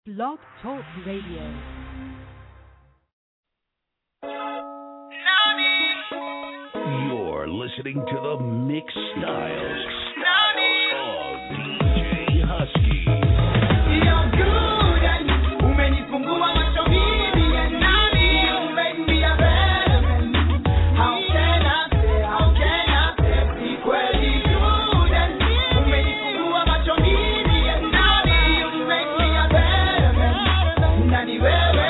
Blog Talk Radio. You're listening to the Mix Styles of DJ Husky. You're good and umenifungua macho mimi and nani you make me a better man. How can I say si kweli good and umenifungua macho mimi and nani you make me a better man. Nani wewe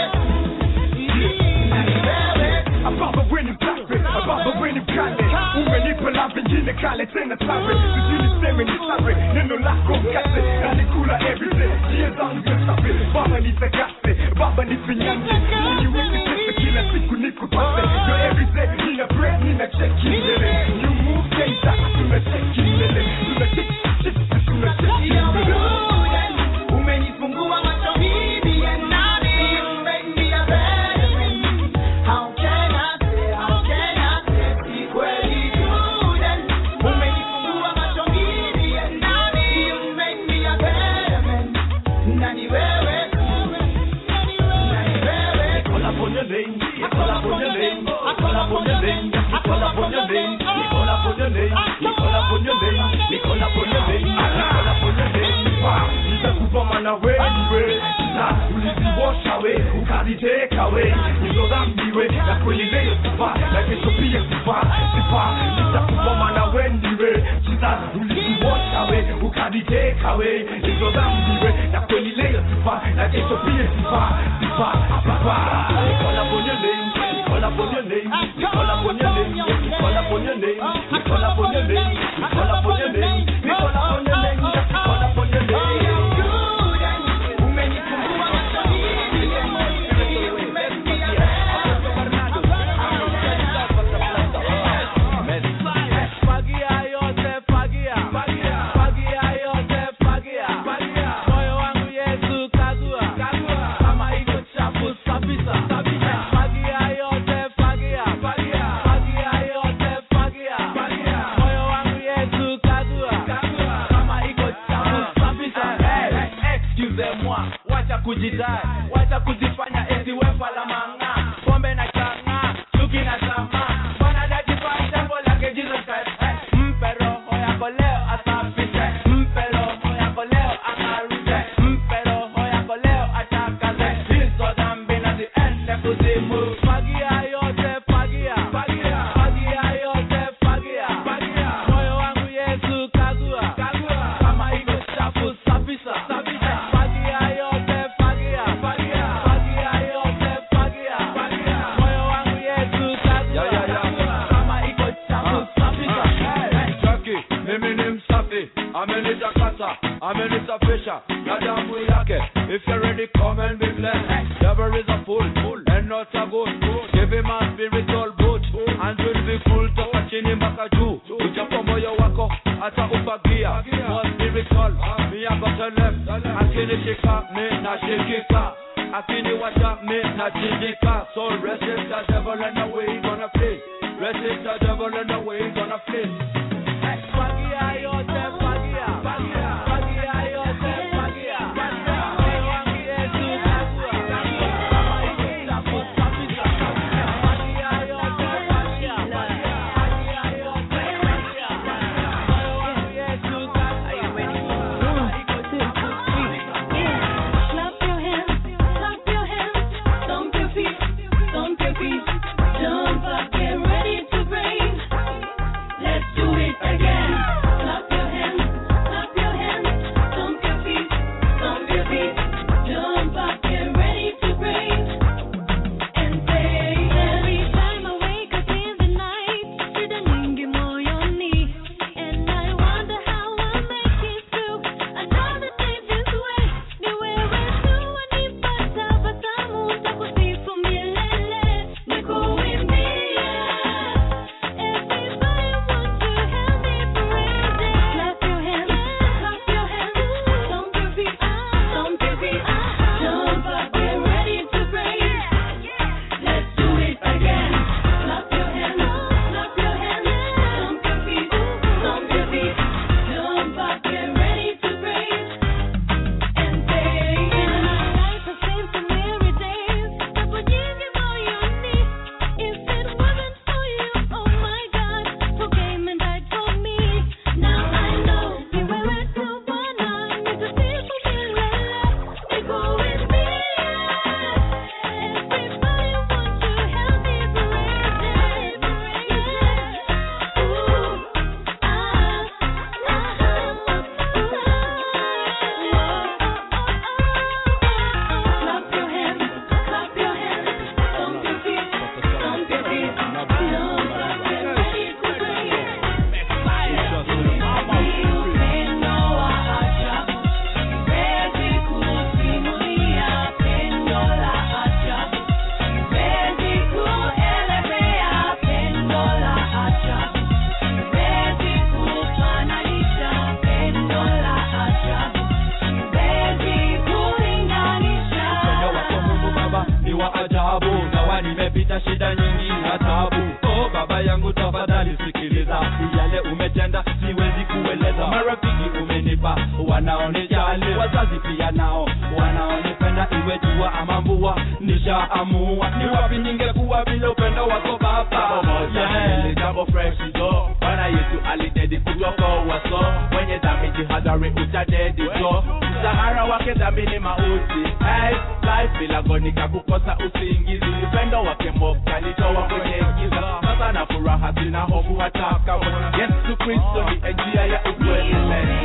above winning profit, above winning profit. Umenipa la vingine kale tena tawe. Sijini seme ni sawe, neno lako mkate. Na nikula everyday, jia zangu ya sawe. Baba nitakase, baba nifinyange. Niweke pesa kila siku nikupate. Yo everyday, nina bread, nina check mbele. You move data, tuna check mbele. Tuna check, tuna check mbele. umenifungua macho mimi and nani you make me a better man. How can I say si kweli good and umenifungua macho mimi and nani you make me a better man. Nani wewe Call up on your name, call up on your name, call up on your name, call up on your name, call up on your name, call up on your name, call up on your name, call up on your name. Nitakupa mana wewe, sasa uliziwasha we, ukaziteka we, hizo dhambi we, na kweli leo sifa, na kesho pia sifa. Nitakupa mana wewe, sasa uliziwasha we, ukaziteka we, hizo dhambi we, na kweli leo sifa, na kesho pia sifa. Call upon your name, call upon your name, call upon your name, call upon your name, call upon your name, call upon your name, call upon your name, call upon your name. umenifungua macho mimi and nani you make me a better man. Fagia yote fagia, fagia yote fagia, moyo wangu Yesu kagua, kama iko chafu sabisa, fagia yote fagia, fagia yote fagia, moyo wangu Yesu kagua, kama iko chafu sabisa. Excusez-moi, wacha kujidai, wacha kujifanya eti wefa la manga, pombe na changa, chuki na tamaa, bwana dajifanya jambo lake Jesus Christ. Mpe roho yako leo asafishe, mpe roho yako leo angarishe, mpe roho yako leo atakaze, hizo dhambi na ziende kuzimu. Fagia yote fagia, fagia yote fagia, moyo wangu Yesu kagua, kama iko chafu safisha, fagia yote fagia, fagia yote fagia, moyo wangu Yesu kagua, kama iko chafu safisha. Jackie, mimi ni msafi, amenitakasa, amenisafisha na damu yake. If you're ready, come and be blessed. Devil is a fool and not a good. Give him a spiritual boot and will be full toka chini mpaka juu. Ujapo moyo wako hata ufagia. More spiritual, me I got a left. Akinishika, me na shikika. Akiniwacha, me na chijika. So resist the devil and the way he gonna play. Resist the devil and the way he gonna play. Fagia yote fagia, fagia yote fagia, moyo wangu Yesu kagua, kama iko chafu safisha, fagia yote fagia, fagia yote fagia, moyo wangu Yesu kagua, kama iko chafu safisha. Clap your hands, stomp your feet, jump up, get ready to praise. Let's do Baba nimepita shida nyingi na tabu. Oh baba yangu tafadhali sikiliza, yale umetenda siwezi kueleza. Marafiki umenipa wanaonijali, wazazi pia nao wanaonipenda, iwe jua ama mvua nishaamua. Ni wapi ningekuwa bila upendo wako baba? Jambo fresh zo Bwana Yesu alidedi kutoka waso, mwenye dhambi jihadhari utadedi zo. Msahara wake dhambi ni mauti. Hey, life bila gonika kukosa usingizi. Upendo wake moka nitoa kwenye giza. Sasa na furaha sina hofu hata kama Yesu Kristo ni njia ya ukweli.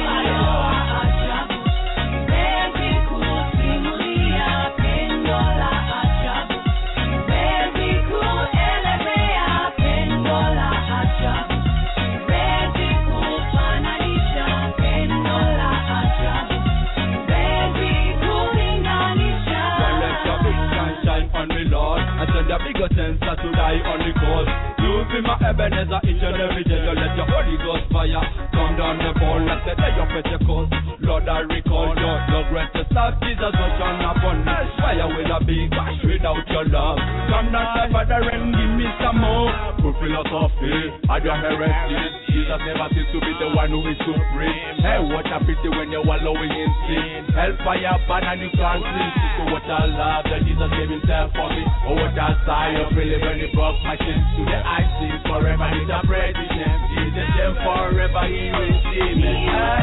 The bigger sense that to die on the cross. You be my Ebenezer each and every day. You let your Holy Ghost fire come down the ball like the day of Pentecost. Lord, I recall your greatest love. Jesus was shone upon me. Fire with a big bash without your love. Come down, my Father, and give me some more. Good philosophy, and your heresy. Jesus never seems to be the one who is supreme. Hey, what a pity when you're wallowing in sin. Hellfire burn and you can't see. So what a love that Jesus gave himself for me. Oh, what a sigh of relief when he broke my sins. Today I sing forever, he's a praise his name. He's the same forever, he will see me.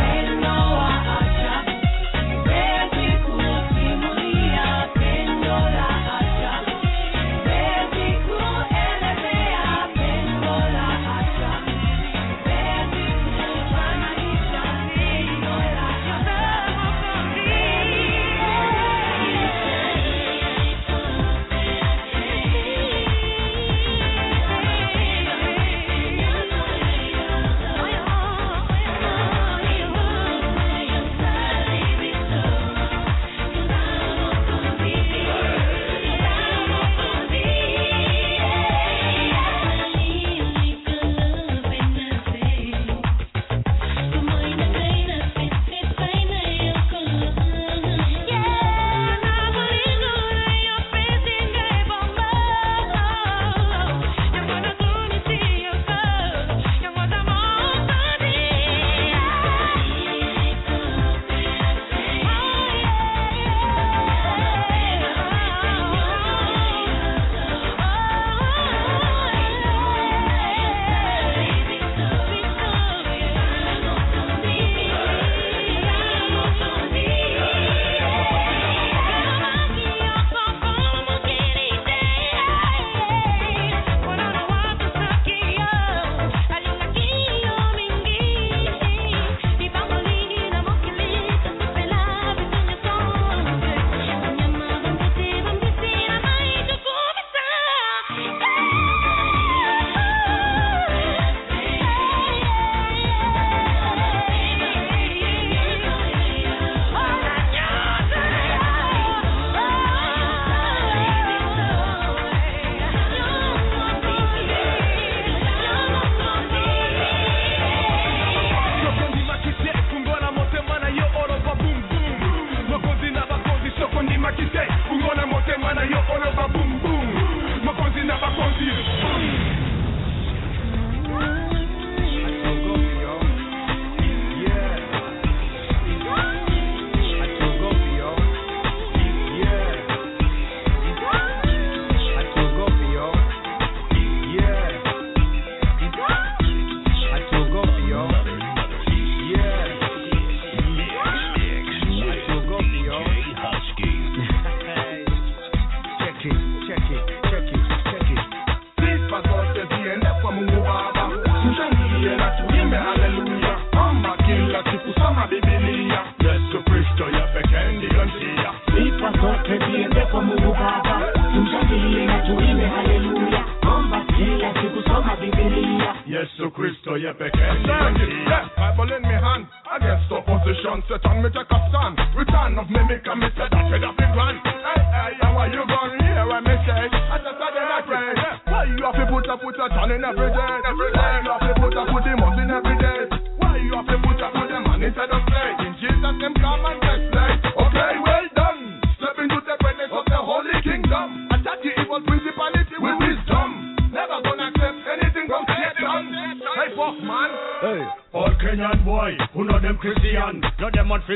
Yesu Kristo ye pekee. Bible in me hand, against opposition, Satan me take a stand. Return of mimic and me say that with a big grand. Hey, how are you going here? I me say, I just said I pray. Why you have to put a ton in every day? Why you have to put a month in every day? Why you have to put a man inside the plate? In Jesus' name come and get slave. Okay, well done. Step into the presence of the Holy Kingdom. Attack the evil principality.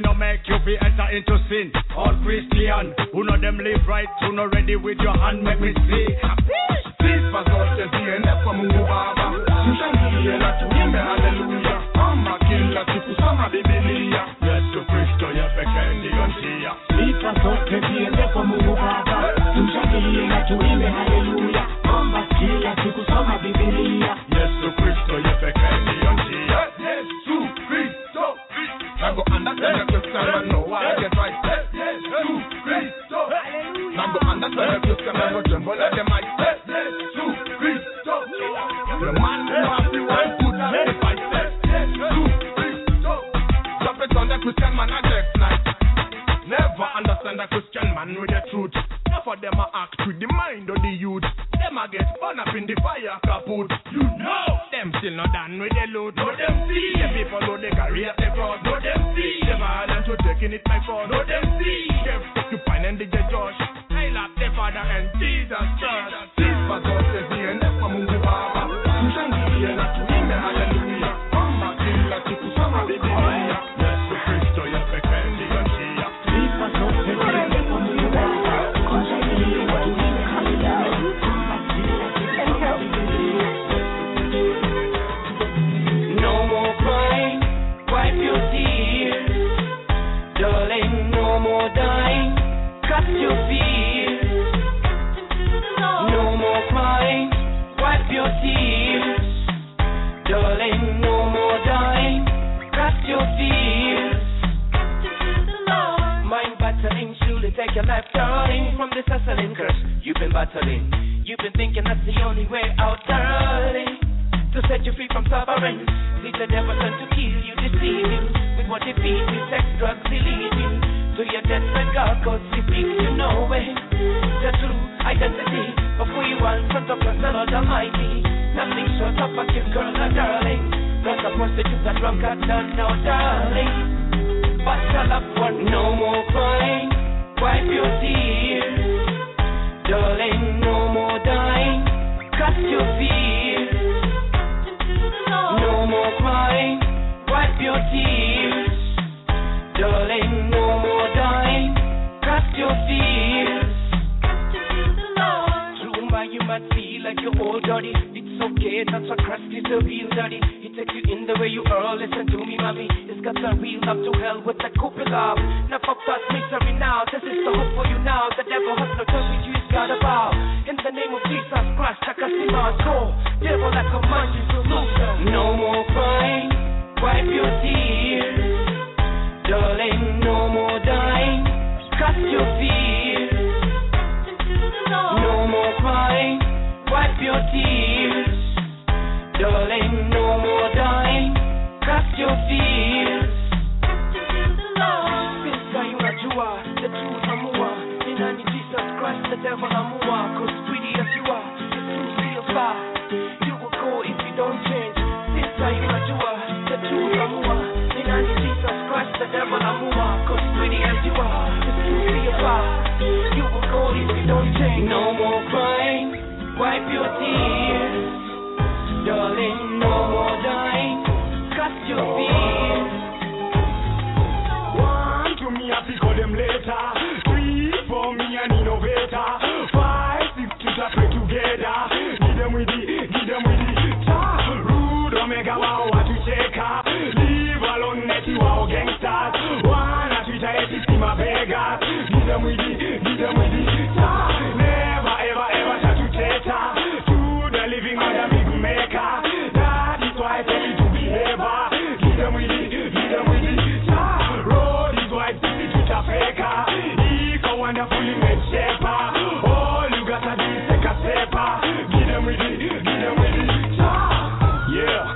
no make you be enter into sin. All Christian, who know them live right, who know ready with your hand, make me see. Sifa zote ziende kwa Mungu Baba, tushangilie na tuimbe haleluya. Ama kila siku soma Biblia, Yesu Kristo ya pekee ndiyo njia. Sifa zote ziende kwa Mungu Baba, tumshangilie na tuimbe haleluya. Omba kila siku soma Biblia, Yesu Kristo ya pekee ndiyo njia. Yesu Kristo. Now go understand the Christian man know why I get right. Yesu Kristo. Now go understand the Christian man know tremble like the mic. Yesu Kristo. The man who has the one good the fight. Yesu Kristo. Drop it on the Christian man at next night. Never understand the Christian man with the truth. Enough of them are act with the mind of the youth. Them a get burned up in the fire kaput. You know them still not done with the loot. No them see the people know they carry up the cross. No them see them are and to taking it by force. No them see them occupying and the judge. I love the Father and Jesus Church. Sifa zote ziende kwa Mungu Baba, tushangilie na tuimbe haleluya. Omba kila siku soma Biblia, Yesu Kristo ya pekee ndiyo njia. sifa zote ziende kwa Mungu Baba, tumshangilie na tuimbe haleluya. Omba kila siku soma Biblia. No more crying, wipe your tears. Darling, no more dying, cut your fears. No more crying, wipe your tears. Darling, no more dying, cut your fears. Mind battling, surely take your life, darling. From this hustling curse you've been battling. You've been thinking that's the only way out, darling. To set you free from suffering. Leave the devil trying to kill you, deceive you. With what he feeds you, sex, drugs, he lead you. To your deathbed, God, cause he speaks you no way. The true identity of who you are in front of the Lord Almighty. Nothing short of a cute girl or darling. Not a prostitute, a drunkard, no darling. But your loved one, no more crying, wipe your tears. Darling, no more dying, cut your fears. No more crying, wipe your tears. Darling, no more dying, cut your fears. Through my you might feel like you're all dirty. It's okay, that's what Christ is the real dirty. He takes you in the way you are, listen to me, mommy. It's got some real love to hell with that couple love. Now fuck that misery now, this is the hope for you now. The devil has no choice with you, he's gotta bow. In the name of Jesus Christ, I can see my soul. Devil like a mighty solution. No more crying, wipe your tears. Darling, no more dying, cut your fears. No more crying, wipe your tears. Darling, no more dying, cut your fears. Sister, you najua, the truth amua. In any Jesus Christ, the devil amua. Cause pretty as you are, the truth real far. You will go if you don't change. Sister, you najua, the truth amua. In any Jesus Christ, the devil amua. Cause pretty as you are, the truth real far. You will go if you don't change. No more crying, wipe your tears. Darling, no more dying, cut your fears. One to me, I pick all them later. Three for me, an innovator. 5, 6 to pray together. Give them with the ta. Rude Omega, wow, what to check her. Leave alone, netty, wow, gangsters. One at Twitter, it's my beggars. Give them with the ta. Never, ever, ever try to take her. To the living mother, big maker. That is why I tell you to behave. Give them with the ta. Road is wide, it's a faker. Eco wonderfully made shaper. All you gotta do is take a stepper. Give them with the ta. Yeah.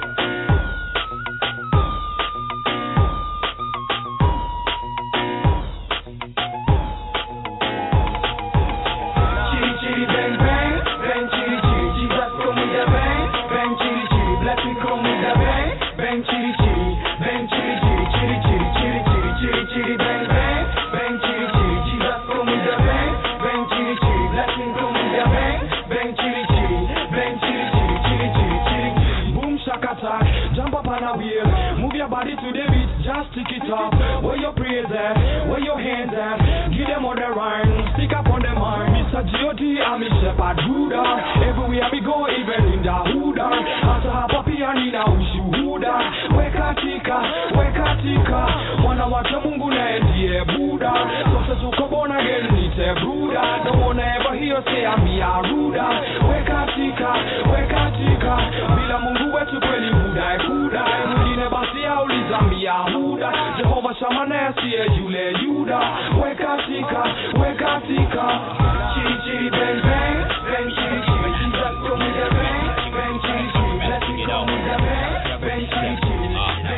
Chitty chitty bang bang, bang chitty chitty. Jesus come with a bang, bang chitty chitty. Blessing come with a bang, bang chitty chitty, bang chitty chitty, chitty chitty, chitty chitty, chitty chitty bang bang, bang chitty chitty. Jesus come with a bang, bang chitty chitty. Blessing come with a bang, bang chitty chitty, bang chitty chitty, chitty chitty, chitty. Boom shaka attack, jump up on a wheel, move your body to the beat, just stick it up. Where your praise at? Where your hands at? Give them all the rhyme, stick up on them mind. Mr. G.O.D. I'm a shepherd Buddha. Everywhere we go, even in the Huda. After her papi and Nina, wish you Huda. Weka tika. Wanna watch a mungu na ndiye Buddha. Sasa suko bona again, nite Buddha. Don't wanna ever hear say I'm a Ruda. Weka tika. Bila mungu wetu kweli Buddha. Mwingine basi auliza mia Huda. Jehova Shamana siye yule Yuda. Weka tika. Chiri bang bang chiri. Jesus come with a bang chiri. Let's go with a bang chiri.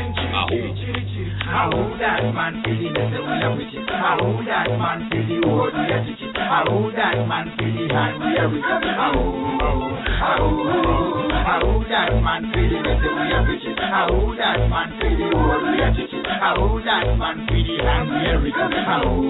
How that man feeling is the way of it. How that man feeling what we are teaching. How that man feeling and we are with it. How that man feeling is the way of it. How that man feeling what we are teaching. How that man feeling and we are with it.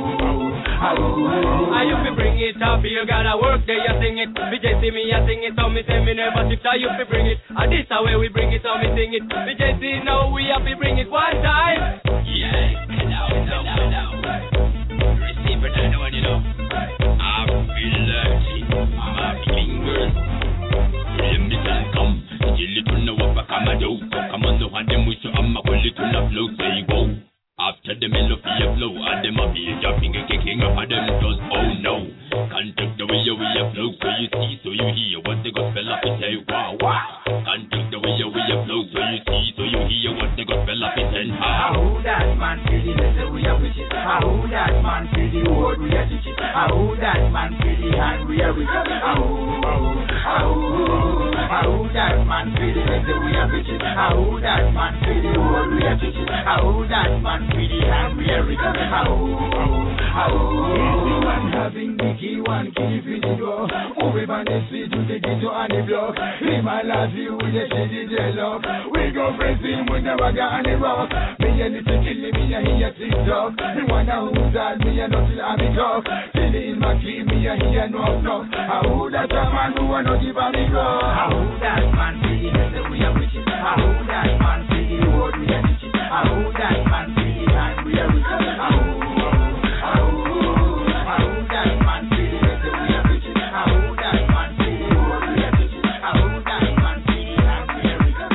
I used to bring it up, you gotta work there, you sing it. VJ see me, I sing it, so me say me never shift. I used to bring it, and this the way we bring it, so me sing it. VJ see now we have to bring it one time. Yeah, get out. Receive it, I know what you know. I feel dirty, my fingers. Let me come, you little know what I come and do. Come on, no one them wish you, I'm a little enough flow, say go. After the melody flow, and them a be jumping and kicking up at them just oh no. Can't take the way we flow, so you see, so you hear what the gospel up is say, wow. Can't take the way we flow, so you see, so you hear what the gospel up is saying, how that man feeling is the way of it. How that man feeling what we are teaching. How that man feeling and we are with it. How that man feeling is the way of it. How that man feeling what we are teaching. How that man feeling and we are with it. Everyone having the key, one key for the door. Move on the street to the ghetto and the block. Him and last you with the DJ lock. We go crazy, we never got any rock. Me and the kill me and hear TikTok. Me wanna who's that, me and nothing I be talk. Till in my key, me and hear no. How that a man who wanna give a me go. How that man feeling is the way of it. How that man feeling what we are teaching. How that man feeling and we are with it. How that man feeling is the way of it. How that man feeling what we are teaching. How that man feeling and we are with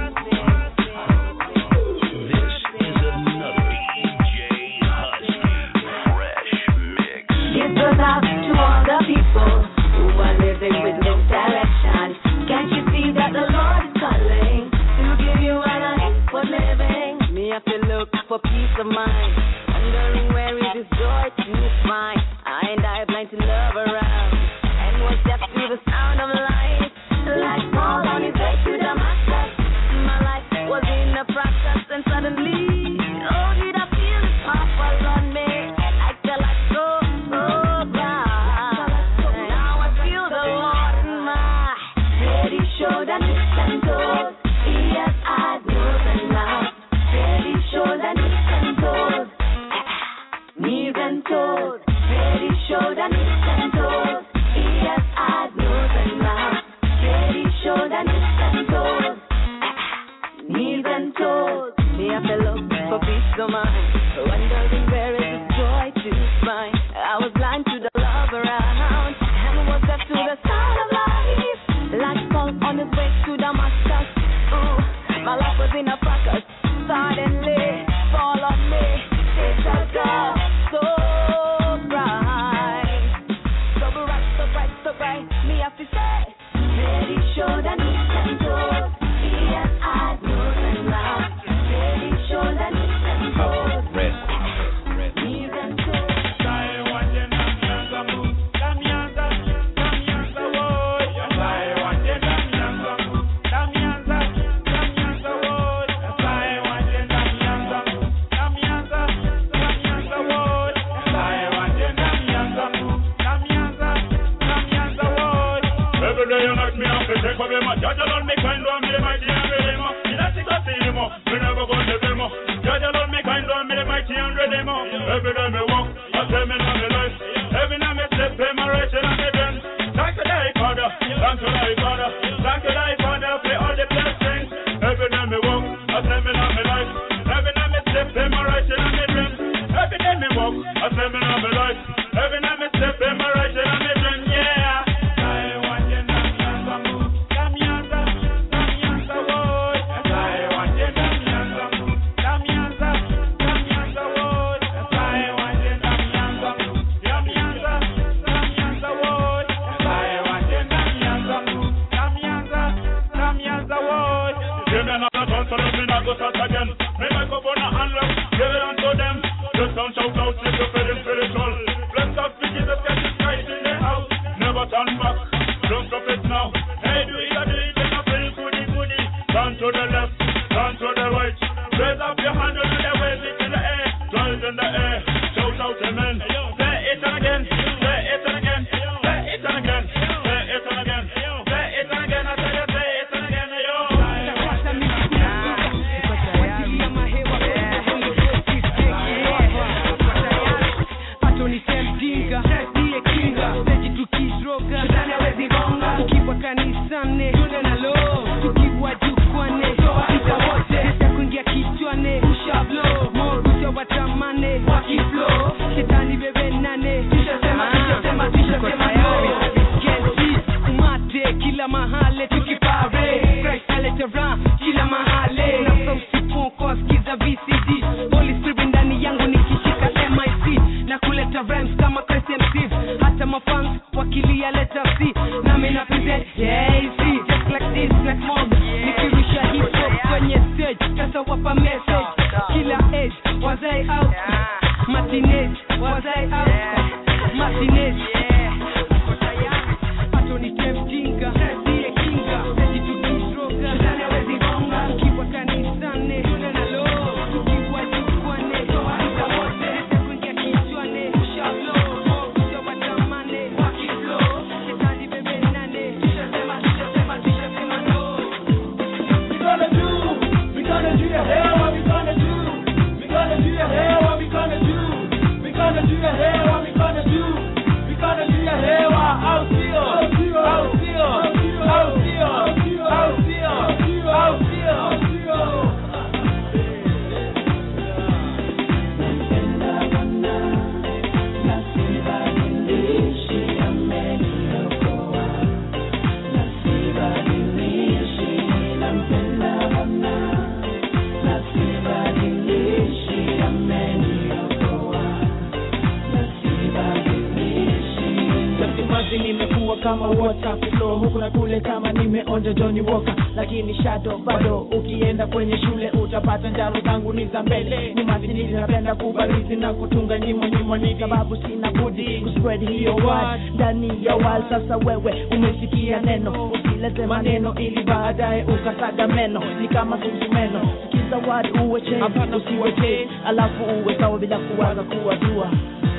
it. This is another DJ Husky Fresh Mix. Give those out to all the people who are living with no direction. Can't you see that the Lord is calling to give you a life for living? Me have to look for peace of mind, wondering where is this joy to find. I blind to love around, and was deaf to the sound of life. Like Paul on his way to Damascus, my life was in the process, and suddenly, oh, did I feel his power on me? I felt like so bright. Now I feel the Lord in my head. He showed and listened to. He has eyes, nose, and mouth. Head he showed and listened to. Knees and toes. Head he showed and listened to. He has eyes, nose, and mouth. Head he showed and listened to. Knees and toes. Me have to look for peace of mind, wondering where is this joy to find. I was blind to the love around, and was deaf to the sound of life. Like Paul on his way to Damascus. Ooh, my life was in a focus. Suddenly, fall on me. It's a girl, so bright. So bright. Me have to say, He showed and listened to. He has eyes, nose, and mouth. He showed and listened to. Knees and toes. Every day me walk, I tell me now me life. Every night me step, pay my right and I dance. Thank you, Father. Thank you, Father. Thank you, Father, for all the blessings. Every day me walk, I tell me now me life. Every night me step, pay my go start again. Me microphone and rap, give it on to them. Just don't shout out, if you're feeling spiritual. Bless us, we Jesus Christ in the house. Never turn back, don't stop it now. Hey, do it, then I feel goody. Turn to the left, turn to the right. Raise up your hand and the wave it in the air. Throw it in the air, shout out amen. Say it again, say it again, say it again, say it again, say it again, I tell you, say it again, yo. Tukiwa kanisani tunalo, tukiwa jukwani ita kuingia kichwani, ushablo moyo watamane wakiflow, shetani bebe nane, tushasema umate kila mahali tukipare, Christ aletera kila mahali, na sauti poko skiza VCD, Holy Spirit ndani yangu nikishika MIC, na kuleta rhymes kama Christ MC, hata mafans wakilia leta C, na mimi na present see just like this like mom, nikirusha hip hop kwenye stage, sasa wapa message, kila age was I out, matinee was I out, matinee atoni temptinga, ndiye kinga, sisi tukisroga, ndani hawezi gonga, tukiwa kanisani tunalo, tukiwa jukwani ita wote kuingia kichwani, ushablo moyo watamane wakiflow, shetani bebe nane, tushasema no. We gonna do your hair, what we gonna do? We gonna do your hair, what we gonna do? We gonna do your hair, what we gonna do? We gonna do your hair, what I'll nimekuwa kama water flow huku na kule kama nimeonja Johnny Walker, lakini shadow bado. Ukienda kwenye shule utapata njaro zangu ni za mbele, ni madini ninapenda kubarizi na kutunga nyimbo ni sababu sina budi kuspread hiyo word ndani ya wall. Sasa wewe umesikia neno, usilete maneno ili baadaye ukasaga meno, ni kama sumsumeno. Sikiza word uwe change, hapana usiwe change, alafu uwe sawa bila kuwaza kuwa dua.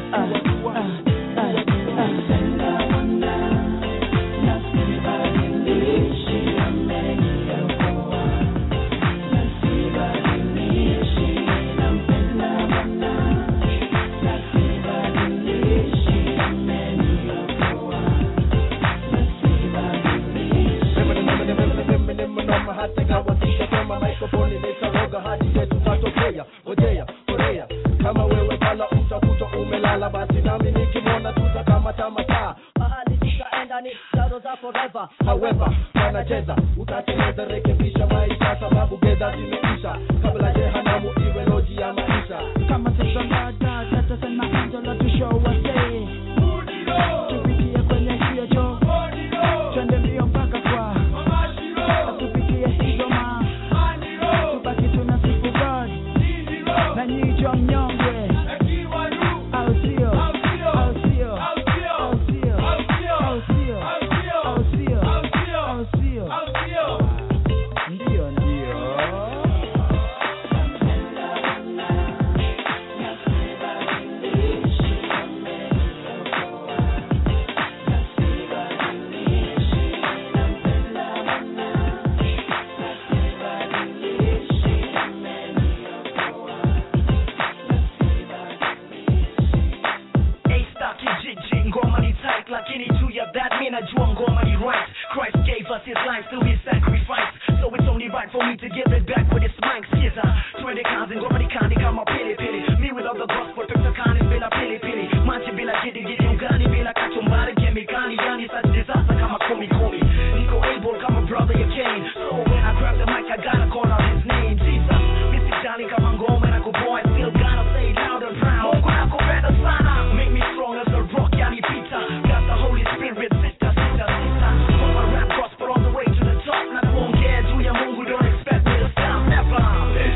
Kama wewe bala utakuta umelala, basi nami nikimwona tutakamata mahali tutaenda ni shadow za forever. However, wanacheza utateleza, rekebisha maisha sababu geza zimeisha, kabla jehanamu iwe loji ya maisha. Kama sasa dada tatasema angela to show us say tupitie kwenye hiyo jo, twende mbio mpaka kwa tupitie hizo tubaki tunasifu God na nyicho mnyonge au sio. Lakini juu ya that mimi najua ngoma ni right. Christ gave us his life through his sacrifice, so it's only right for me to give it back with his mic. Skiza twende kazi, ngoma ni kani kama pili pili. Me with all the gospel picture kani bila pili pili, maji bila gidi gidi, ugani bila kachumbari, kemikali yani such disaster kama kumi. Niko able kama brother you came, so when I grab the mic I gotta call out his name. Jesus Mr. Jali kama ngoma na kuboy, still gotta say loud and proud, Mungu nakupenda sana, make me strong as a rock yani Peter. The Holy Spirit, sister. Gonna rap gospel all the way to the top. Not won't care, do ya Mungu, don't expect me to stop, never.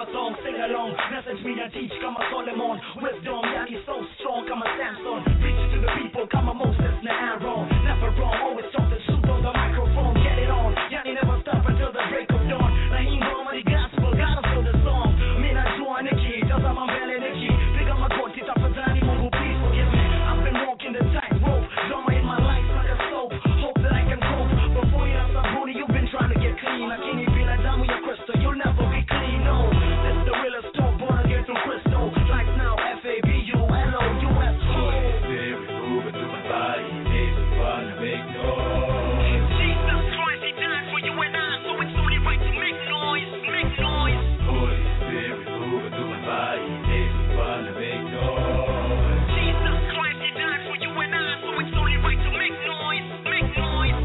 my song, sing along. Message me and teach, kama Solomon. Wisdom, yani so strong, kama Samson. Preach to the people, kama Moses na Aaron. Never wrong, always something truth on the microphone. Get it on, yani never stop until the break of dawn. Na hii ngoma ni gospel, gotta feel the song. Mina jua niki, tazama mbele niki. Piga magoti, tafadhali Mungu, please forgive me. I've been walking the tightrope, drama in my life like a soap. Hope that I can cope. Before you have sabuni, you've been trying to get clean. Lakini bila damu ya Kristo, you'll never be clean. No, that's the realest talk, born again through Kristo. Life now, FABULOUS. Spirit moving through my body, makes me wanna make noise. Jesus Christ, He died for you and I, so it's only right to make noise, make noise. Holy Spirit moving through my body, makes me wanna make noise. Jesus Christ, He died for you and I, so it's only right to make noise, make noise.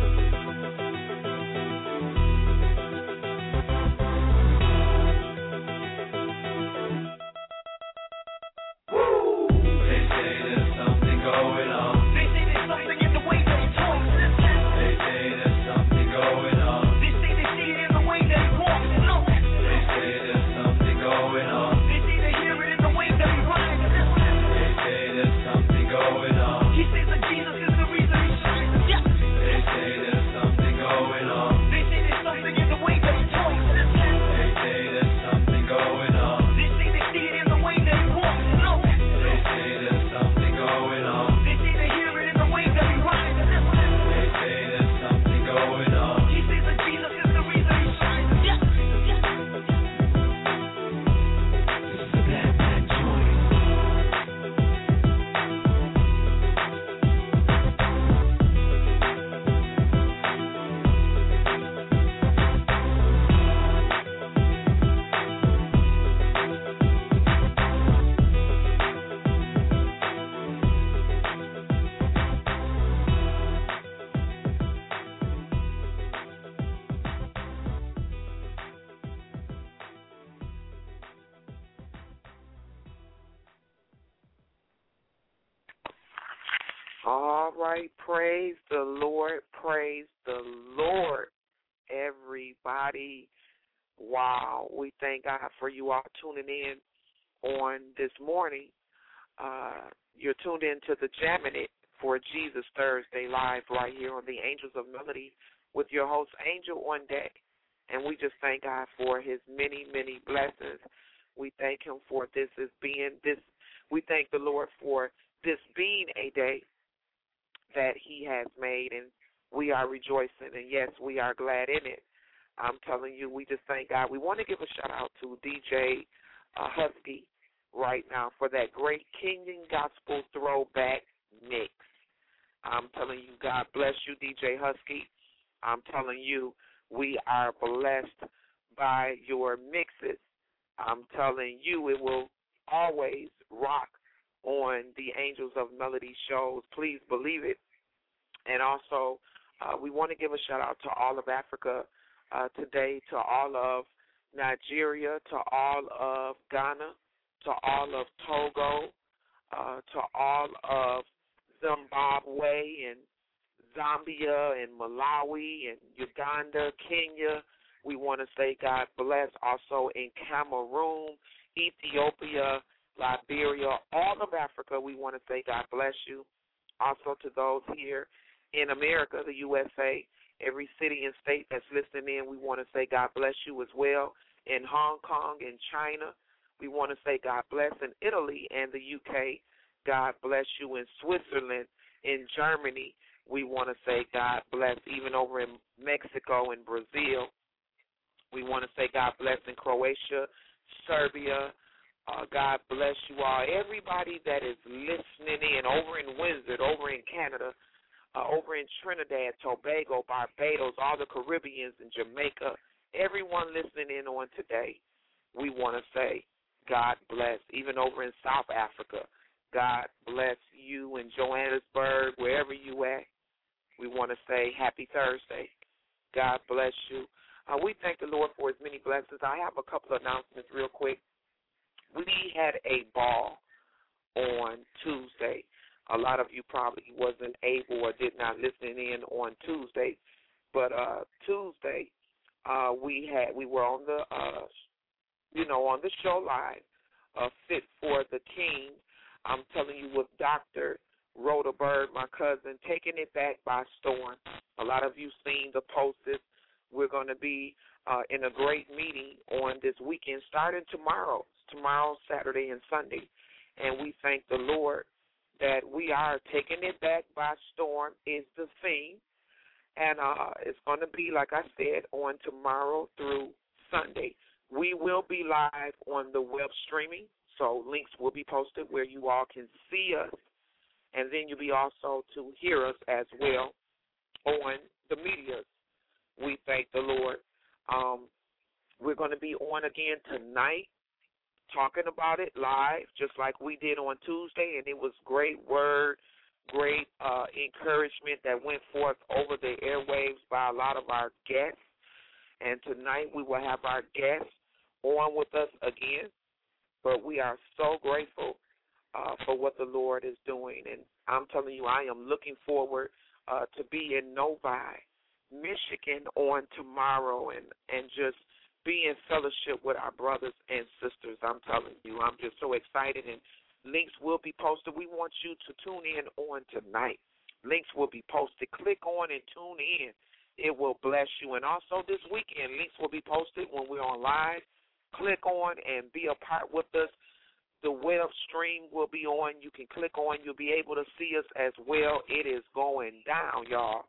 They say there's something going on. They say there's something in the way that He talks. Listen. They say there's something going on. They say they see it in the way that He walks. Look. They say there's something going on. They say they hear it in the way that He rides. Listen. They say there's something going on. He says that Jesus is the reason He shines. Yeah. They say there's something going on. They say there's something in the way that He talks. Listen. They say there's something going on. They say they see it in the way that He walks. Look. They say there's something going on. They say they hear it in the way that He rides. Listen. They say there's something going on. He says that Jesus is the reason He shines. Yeah. This is a bad man joint. All right, praise the Lord, everybody. Wow, we thank God for you all tuning in on this morning. You're tuned in to the Jamming It for Jesus Thursday live right here on the Angels of Melody with your host, Angel One Day. And we just thank God for His many, many blessings. We thank Him for this as being this. We thank the Lord for this being a day that He has made, and we are rejoicing, and yes, we are glad in it. I'm telling you, we just thank God. We want to give a shout-out to DJ Husky right now for that great Kenyan gospel throwback mix. I'm telling you, God bless you, DJ Husky. I'm telling you, we are blessed by your mixes. I'm telling you, it will always rock on the Angels of Melody shows. Please believe it. And also, we want to give a shout-out to all of Africa today, to all of Nigeria, to all of Ghana, to all of Togo, to all of Zimbabwe and Zambia and Malawi and Uganda, Kenya. We want to say God bless. Also in Cameroon, Ethiopia, Liberia, all of Africa, we want to say God bless you. Also to those here in America, the USA, every city and state that's listening in, we want to say God bless you as well. In Hong Kong, in China, we want to say God bless. In Italy and the UK, God bless you. In Switzerland, in Germany, we want to say God bless. Even over in Mexico and Brazil, we want to say God bless. In Croatia, Serbia, God bless you all. Everybody that is listening in over in Windsor, over in Canada, over in Trinidad, Tobago, Barbados, all the Caribbeans and Jamaica, everyone listening in on today, we want to say God bless. Even over in South Africa, God bless you. In Johannesburg, wherever you at, we want to say happy Thursday. God bless you. We thank the Lord for His many blessings. I have a couple of announcements real quick. We had a ball on Tuesday. A lot of you probably wasn't able or did not listen in on Tuesday, but Tuesday we were on the on the show live, Fit for the King. I'm telling you, with Dr. Rhoda Bird, my cousin, taking it back by storm. A lot of you seen the posts. We're going to be in a great meeting on this weekend, starting tomorrow, Saturday and Sunday. And we thank the Lord that we are taking it back by storm is the theme. And it's going to be, like I said, on tomorrow through Sunday. We will be live on the web streaming, so links will be posted where you all can see us, and then you'll be also to hear us as well on the media. We thank the Lord. We're going to be on again tonight talking about it live, just like we did on Tuesday, and it was great word, great encouragement that went forth over the airwaves by a lot of our guests. And tonight we will have our guests on with us again. But we are so grateful for what the Lord is doing. And I'm telling you, I am looking forward to be in Novi, Michigan on tomorrow and just be in fellowship with our brothers and sisters. I'm telling you, I'm just so excited. And links will be posted. We want you to tune in on tonight. Links will be posted. Click on and tune in. It will bless you. And also this weekend, links will be posted when we're on live. Click on and be a part with us. The web stream will be on. You can click on. You'll be able to see us as well. It is going down, y'all,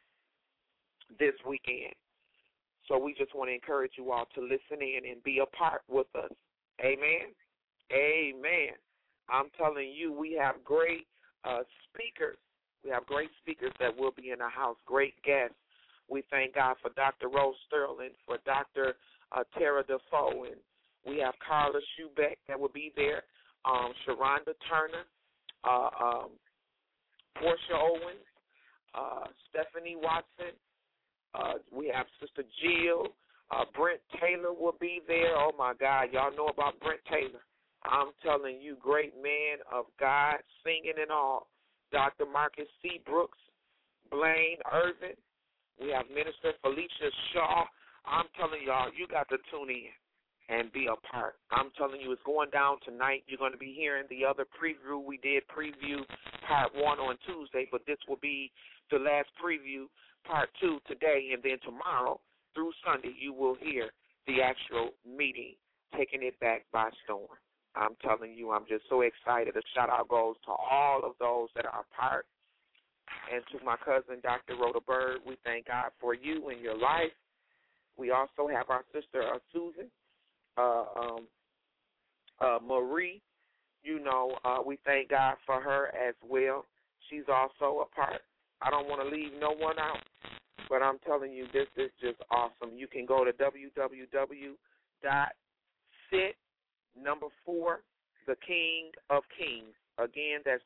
this weekend. So we just want to encourage you all to listen in and be a part with us. Amen. Amen. I'm telling you, we have great speakers. We have great speakers that will be in the house, great guests. We thank God for Dr. Rose Sterling, for Dr. Tara Defoe, and we have Carla Schubeck that will be there, Sharonda Turner, Portia Owens, Stephanie Watson. We have Sister Jill. Brent Taylor will be there. Oh, my God. Y'all know about Brent Taylor. I'm telling you, great man of God, singing and all. Dr. Marcus C. Brooks, Blaine Irvin. We have Minister Felicia Shaw. I'm telling y'all, you got to tune in and be a part. I'm telling you, it's going down tonight. You're going to be hearing the other preview. We did preview part 1 on Tuesday, but this will be the last preview, part 2 today, and then tomorrow through Sunday you will hear the actual meeting, taking it back by storm. I'm telling you, I'm just so excited. A shout-out goes to all of those that are a part. And to my cousin, Dr. Rhoda Bird, we thank God for you and your life. We also have our sister, Susan, Marie. We thank God for her as well. She's also a part. I don't want to leave no one out, but I'm telling you, this is just awesome. You can go to www.fit4thekingofkings. Again, that's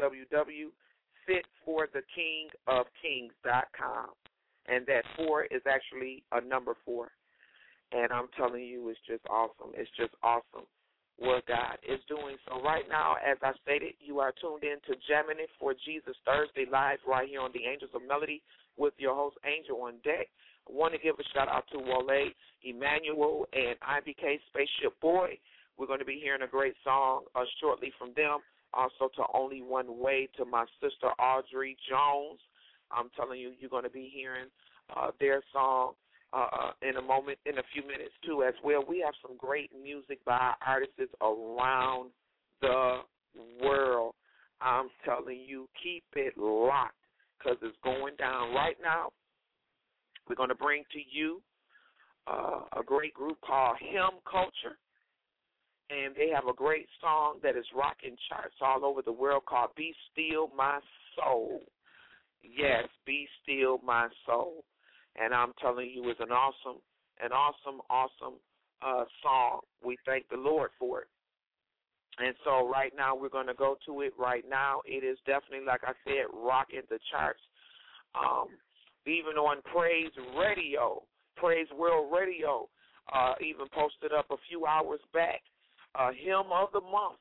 www.fit4thekingofkings.com. And that 4 is actually a number 4. And I'm telling you, it's just awesome. It's just awesome what God is doing. So right now, as I stated, you are tuned in to Jamming It for Jesus Thursday live right here on the Angels of Melody with your host, Angel on Deck. I want to give a shout-out to Wale, Emmanuel, and IBK Spaceship Boy. We're going to be hearing a great song shortly from them. Also to Only One Way, to my sister Audrey Jones. I'm telling you, you're going to be hearing their song in a few minutes, too, as well. We have some great music by artists around the world. I'm telling you, keep it locked because it's going down. Right now, we're going to bring to you a great group called Hymn Culture, and they have a great song that is rocking charts all over the world called Be Still My Soul. Yes, Be Still My Soul. And I'm telling you, it's an awesome song. We thank the Lord for it. And so right now we're going to go to it right now. It is definitely, like I said, rocking the charts. Even on Praise World Radio, even posted up a few hours back, Hymn of the Month.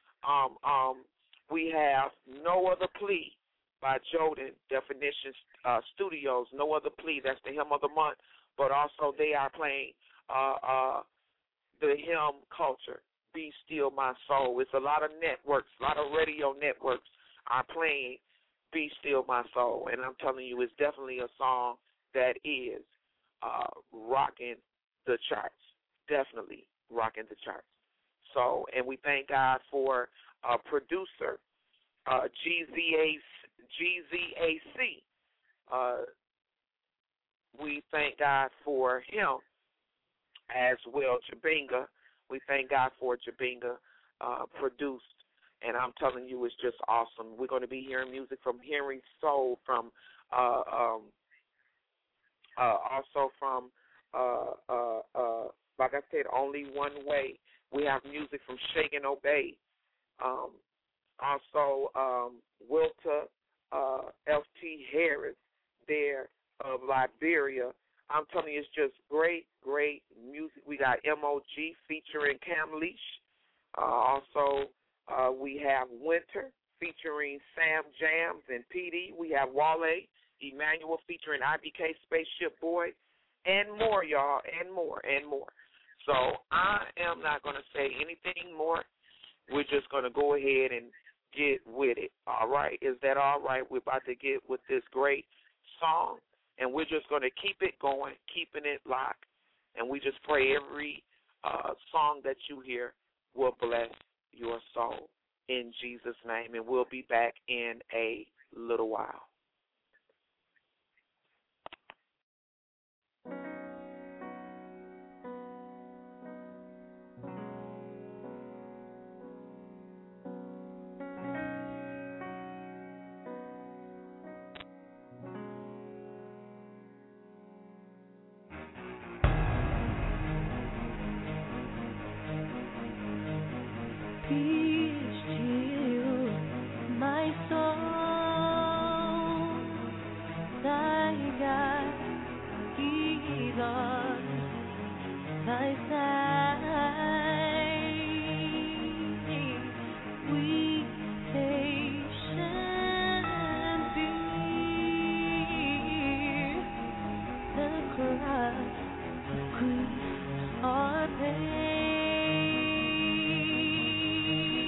We have No Other Plea by Jordan Definition Studios. No Other Plea, that's the Hymn of the Month. But also they are playing the hymn culture. Be Still My Soul. It's a lot of networks, a lot of radio networks are playing Be Still My Soul. And I'm telling you, it's definitely a song that is rocking the charts. Definitely rocking the charts. So, and we thank God for producer GZAC. We thank God for him as well, Jabinga. We thank God for Jabinga produced, and I'm telling you, it's just awesome. We're going to be hearing music from Henry Soul, from also from like I said, Only One Way. We have music from Shake and Obey. Also, Wilta F.T. Harris there of Liberia. I'm telling you, it's just great, great music. We got M.O.G. featuring Cam Leash. Also, we have Winter featuring Sam Jams and PD. We have Wale Emmanuel featuring IBK Spaceship Boy, and more, y'all, and more, and more. So I am not going to say anything more. We're just going to go ahead and get with it. All right? Is that all right? We're about to get with this great song, and we're just going to keep it going, keeping it locked, and we just pray every song that you hear will bless your soul in Jesus' name, and we'll be back in a little while. Our pain.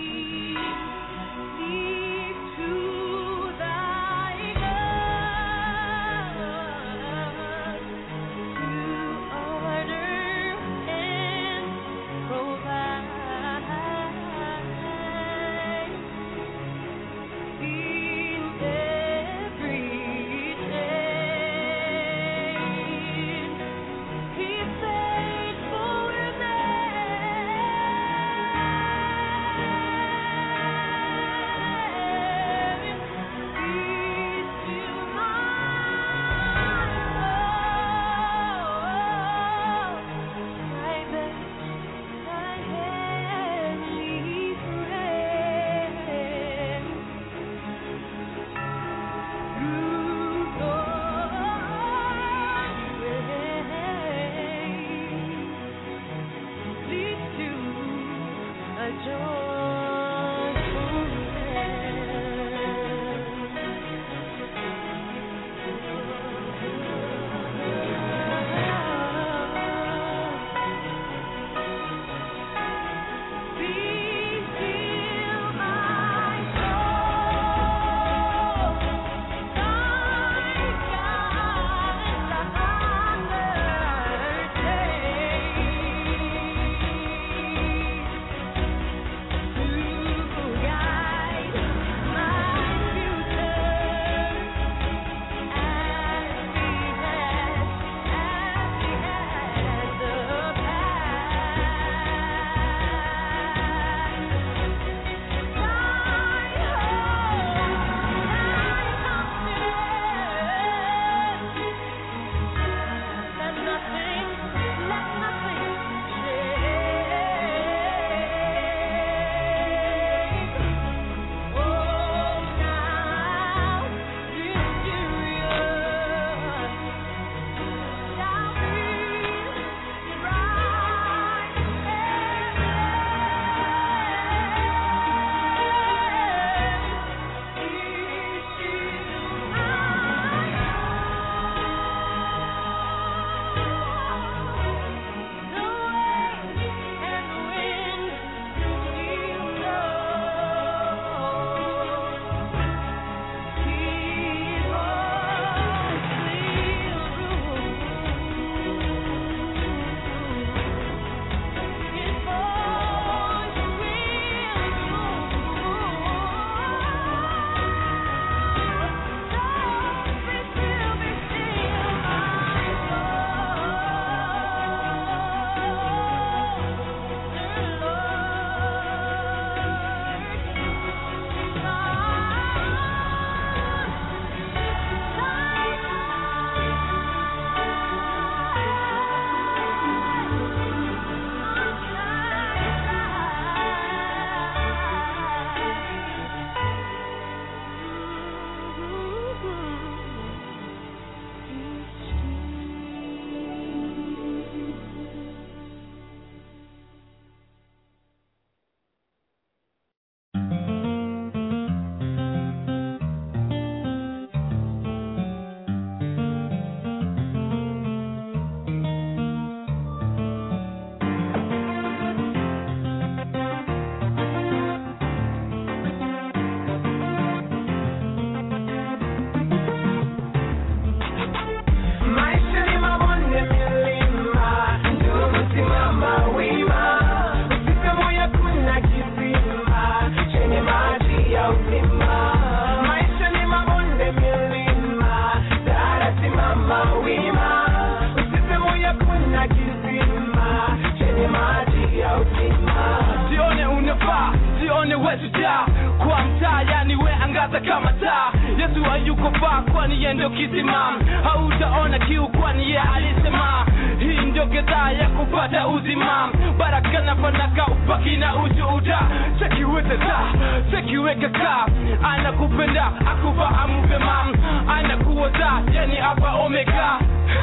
we shujaa kwa mtaa, yani we angaza kama taa. Yesu hayuko faa, kwani yeye ndio kisima. Hautaona kiu, kwani yeye alisema. Hii ndio gedhaa ya kupata uzima. Baraka na fanaka upaki na ushuhuda. Sekiwete taa, sekiweke kaa. Anakupenda, akufahamu vyema. Anakuoza, yani Alpha Omega.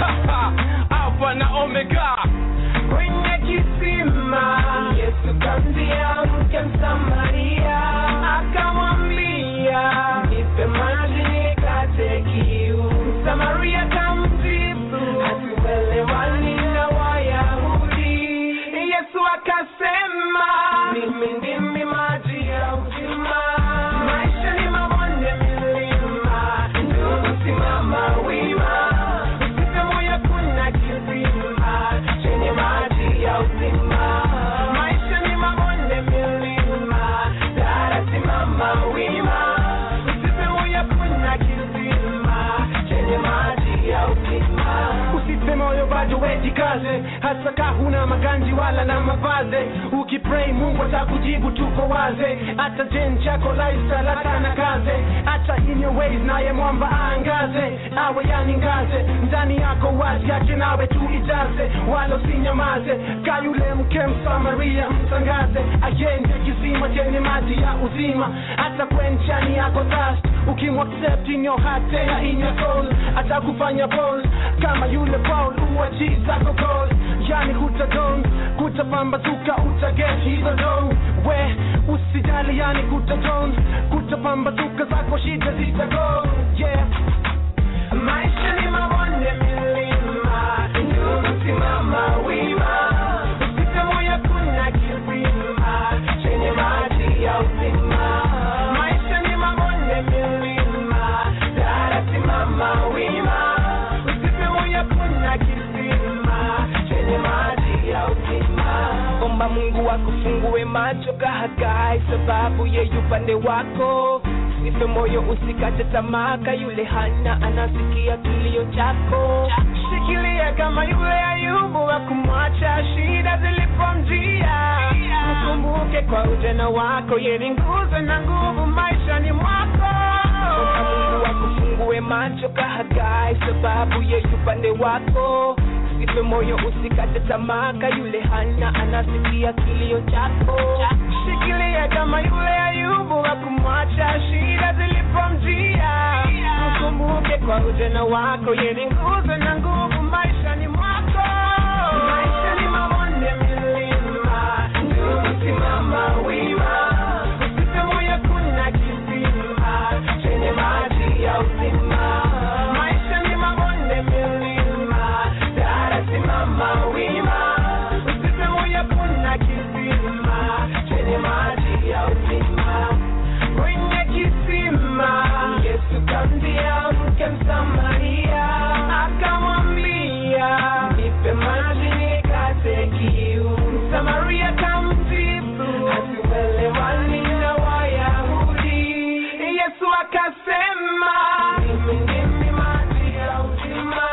Alpha na Omega. Kwenye kisima Yesu kamjia mke Msamaria, akamwambia nipe maji nikate kiu. Msamaria kamjibu hatuelewani na Wayahudi. Yesu akasema mimi ndimi maji ya uzima. Maisha ni mabonde milima, ndugu simama wima. Usife moyo kuna kisima chenye maji ya uzima. Maisha ni mabonde milima, dada simama wima. Usife moyo kuna kisima chenye maji ya uzima. Usife moyo bado wejikaze, hasa kama huna makanji wala na mavaze. Ukipray Mungu atakujibu, tuko waze. Hata jen chako lifestyle hata na kaze. Hata in your ways naye mwamba aangaze. Awe yani ngaze, ndani yako wazi yake nawe tu ijaze. Wala usinyamaze, ka yule mke Msamaria mtangaze. Ajende kisima chenye maji ya uzima. Hata kwenchani yako thirst, ukimwaccept in your heart tena in your soul, atakufanya bold kama yule Paul. Uachi zako gold, yani hutadon, kutapambazuka utaget hizo don. We usijali, yani kutadon, kutapambazuka zako shida zitago. Yeah, maisha ni mabonde milima, ndugu simama wima. Usife moyo kuna kisima chenye maji ya uzima. Maisha ni mabonde milima, dada simama wima. Usife moyo kuna kisima chenye maji ya uzima. Omba Mungu akufungue macho kahagai, sababu yeye upande wako. Usife moyo, usikate tamaa, yule Hana anasikia kilio chako. Shikilia kama yule Ayubu, hakumwacha shida zilipomjia. Ukumbuke kwa ujana wako, yeye ni nguzo na nguvu maishani mwako. Omba Mungu akufungue macho kahagai, sababu yeye upande wako. Usife moyo, usikate tamaa, yule Hana anasikia kilio chako. Shikilia kama yule Ayubu, hakumwacha shida zilipomjia. Ukumbuke kwa ujana wako, yeye ni nguzo na nguvu maishani mwako. Maisha ni mabonde milima, ndugu simama wima. Usife moyo kuna kisima chenye maji ya uzima. Maisha ni mabonde milima, dada simama wima. Usife moyo kuna kisima chenye maji ya uzima. Kwenye kisima Yesu kamjia mke Msamaria, akamwambia nipe maji nikate kiu. Msamaria kamjibu hatuelewani na Wayahudi. Yesu akasema mimi ndimi maji ya uzima.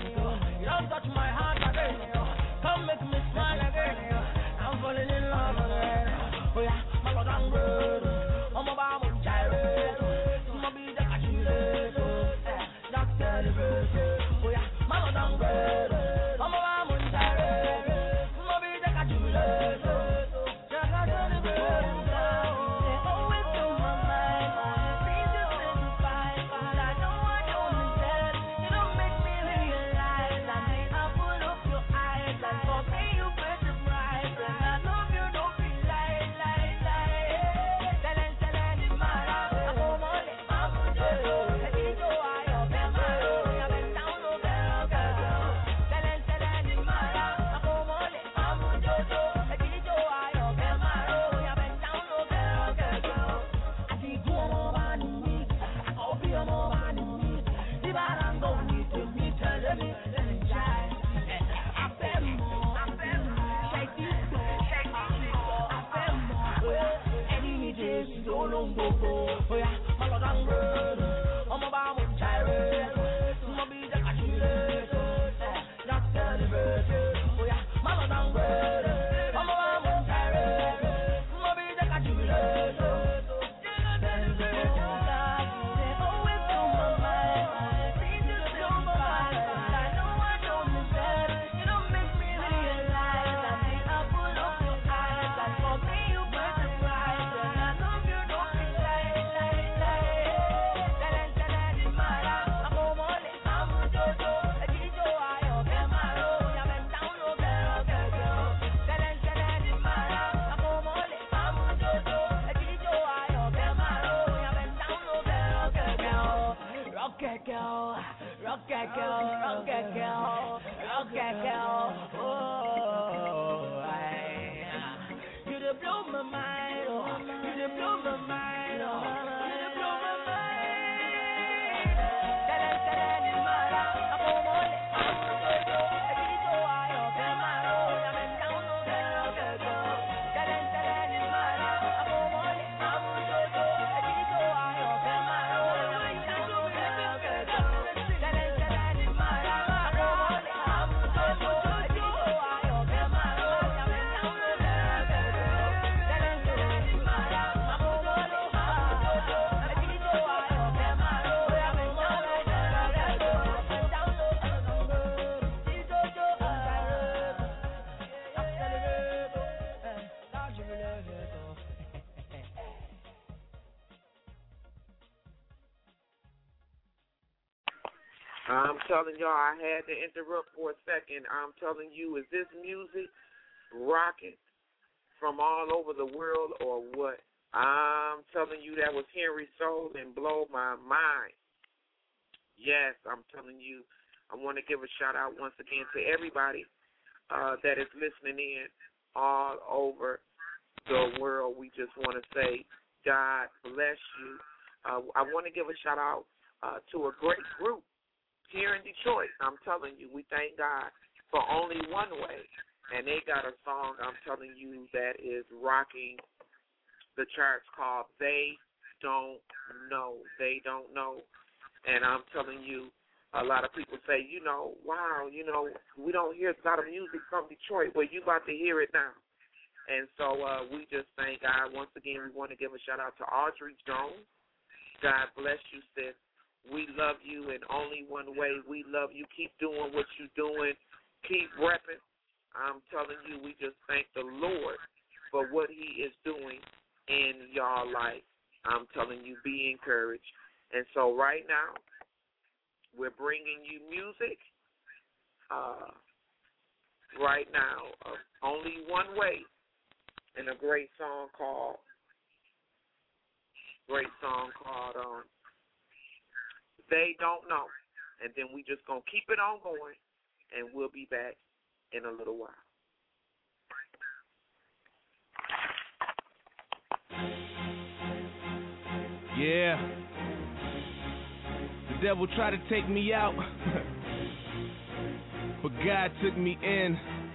Come make me smile again. I'm falling in love. Oh yeah, my Lord and bread. I'm about to gyrate. I'm be the calculator. Not celebrate. Oh yeah, my Lord and bread. I'm about to gyrate. I'm be the calculator. Oh, you done blow my mind, oh, you done blow my mind, oh, you done blow my mind. I'm telling y'all, I had to interrupt for a second. I'm telling you, is this music rocking from all over the world or what? I'm telling you, that was Henry Soul and Blow My Mind. Yes, I'm telling you, I want to give a shout out once again to everybody that is listening in all over the world. We just want to say, God bless you. I want to give a shout out to a great group here in Detroit. I'm telling you, we thank God for Only One Way. And they got a song, I'm telling you, that is rocking the charts called They Don't Know. They Don't Know. And I'm telling you, a lot of people say, wow, we don't hear a lot of music from Detroit. Well, you about to hear it now. And so we just thank God. Once again, we want to give a shout-out to Audrey Jones. God bless you, sis. We love you in Only One Way. We love you. Keep doing what you're doing. Keep repping. I'm telling you, we just thank the Lord for what he is doing in your life. I'm telling you, be encouraged. And so right now, we're bringing you music right now of Only One Way and a great song called They Don't Know. And then we just going to keep it on going, and we'll be back in a little while. Yeah. The devil tried to take me out, but God took me in.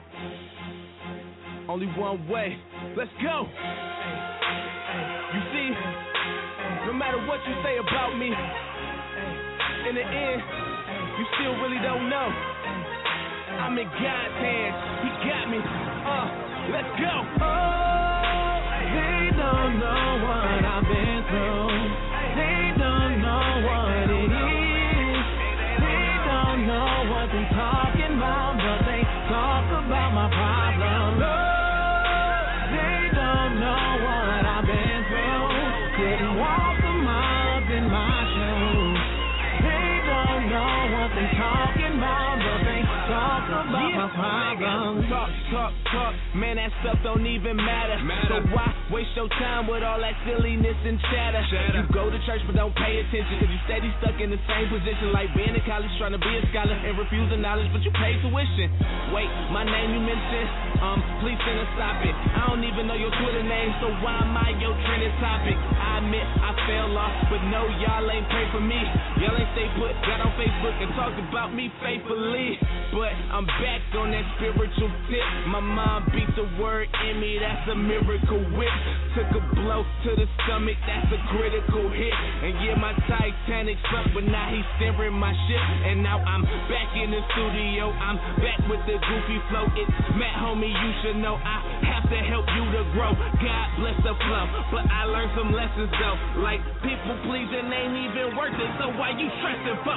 Only one way. Let's go. You see, no matter what you say about me, in the end, you still really don't know. I'm in God's hands. He got me. Let's go. Oh, they don't know what I've been through. They don't know what it is. They don't know what they're talking about, but they talk about my problems. Oh, they don't know what I've been through. Couldn't walk a mile in my shoes. They don't know what they're talking about, but they talk about my problems. Talk, man, that stuff don't even matter. So why waste your time with all that silliness and chatter? You go to church but don't pay attention, cause you steady stuck in the same position, like being in college trying to be a scholar and refusing knowledge, but you pay tuition. Wait, my name you mentioned? please send a stop it. I don't even know your Twitter name, so why am I your trending topic? I admit I fell off, but no, y'all ain't pray for me. Y'all ain't stay put, got on Facebook and talked about me faithfully. But I'm back on that spiritual tip. My mom beat the word in me, that's a miracle whip. Took a blow to the stomach, that's a critical hit. And yeah, my Titanic sunk, but now he's steering my ship. And now I'm back in the studio, I'm back with the goofy flow. It's Matt, homie, you should know I have to help you to grow. God bless the flow, but I learned some lessons though. Like people pleasing ain't even worth it, so why you stressing for?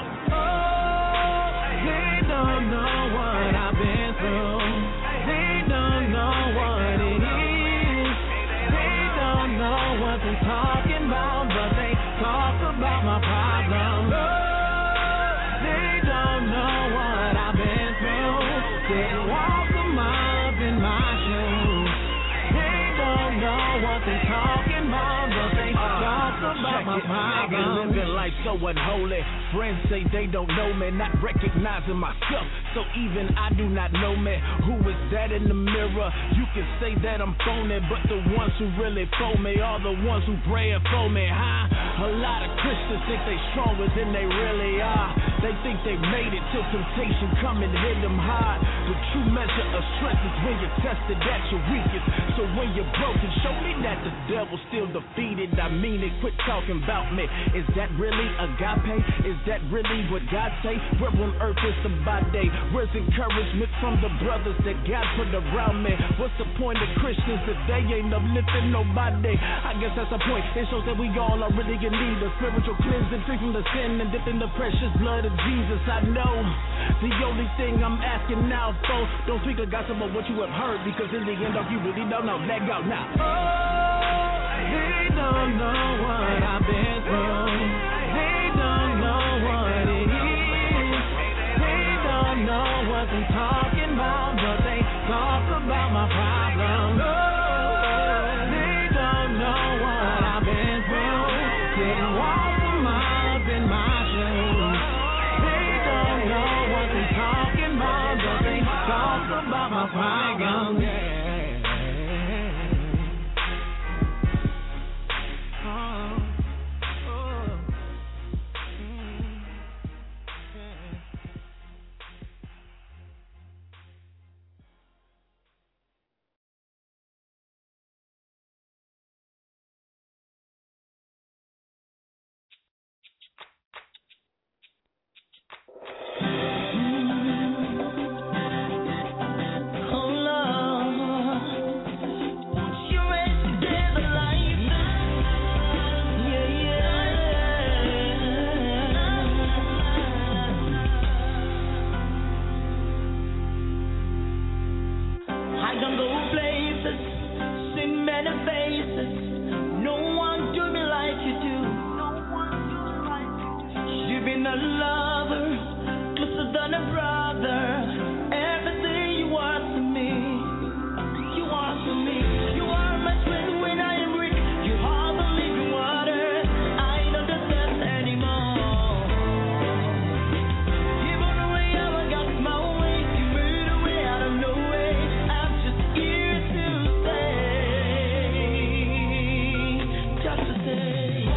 Oh, they don't know what I've been through. They don't know what it is. They don't know what they're talking about, but they talk about my problems. Oh, they don't know what I've been through. They walk them up in my shoes. They don't know what they're talking about, but they talk about my problems. Living life so unholy. Friends say they don't know me, not recognizing myself. So even I do not know me. Who is that in the mirror? You can say that I'm phony, but the ones who really for me are the ones who praying for me, huh? A lot of Christians think they stronger than they really are. They think they made it till temptation come and hit them hard. The true measure of strength is when you're tested at your weakest. So when you're broken, show me that the devil's still defeated. I mean it, quit talking about me. Is that really agape? Is that really what God say? Where on earth is the body? Where's encouragement from the brothers that God put around me? What's the point of Christians if they ain't uplifting nobody? I guess that's the point. It shows that we all are really in need of spiritual cleansing, free from the sin and dipped in the precious blood of Jesus. I know the only thing I'm asking now for, don't speak a gossip of what you have heard, because in the end of you really don't know. Let go now. Oh, they don't know what I've been through. They don't know what it is. They don't know what I'm talking about, but they talk about my problems. Oh, they don't know what I've been through. Didn't walk them up in my shoes. They don't know what they're talking about, but they talk about my problems.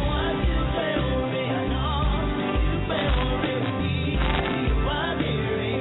Why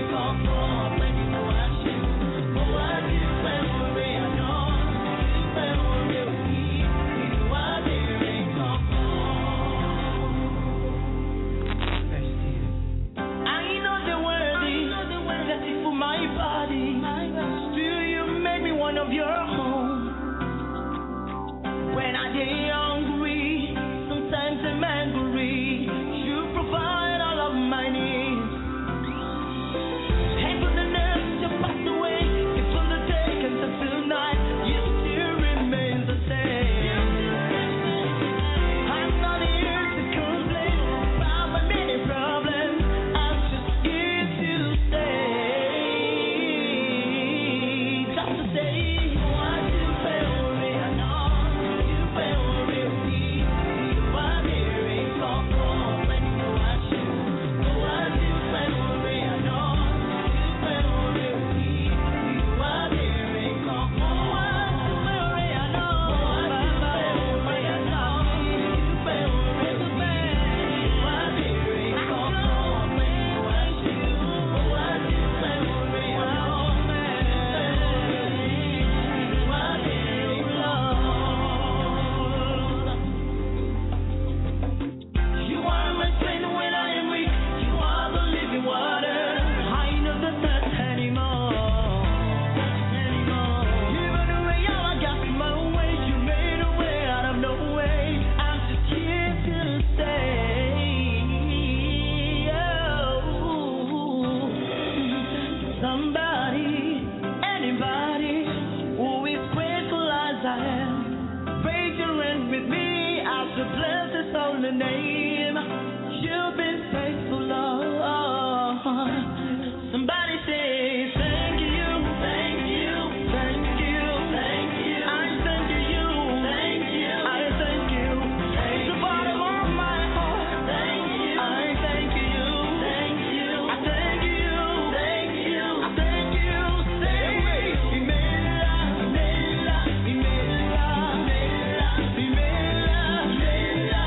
holy name. You've been faithful, Lord. Somebody say thank you, thank you, thank you, thank you. I thank you, thank you, I thank you. The bottom of my heart, thank you. I thank you, thank you, I thank you, thank you, I thank you. Say Imela, Imela, Imela, Imela, Imela,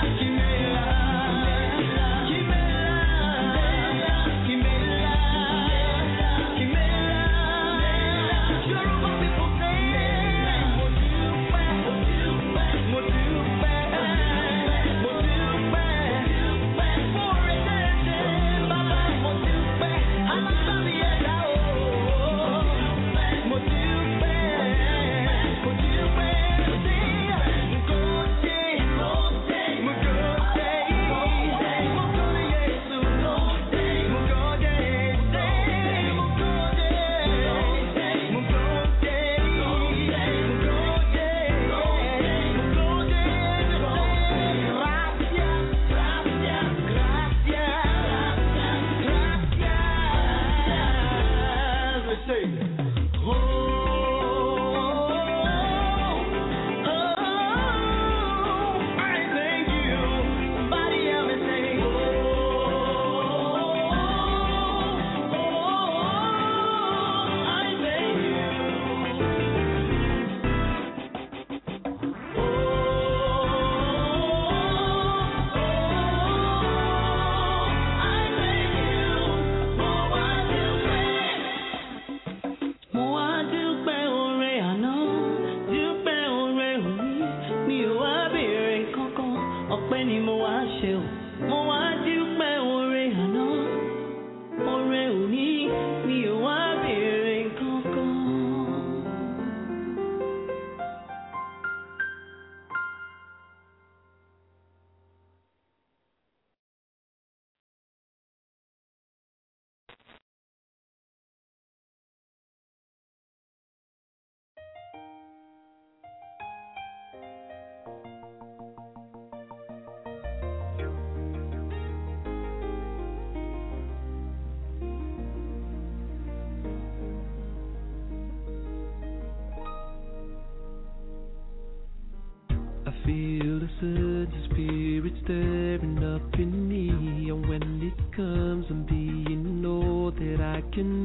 feel the surge of spirit stirring up in me, and when it comes, I'm being all that I can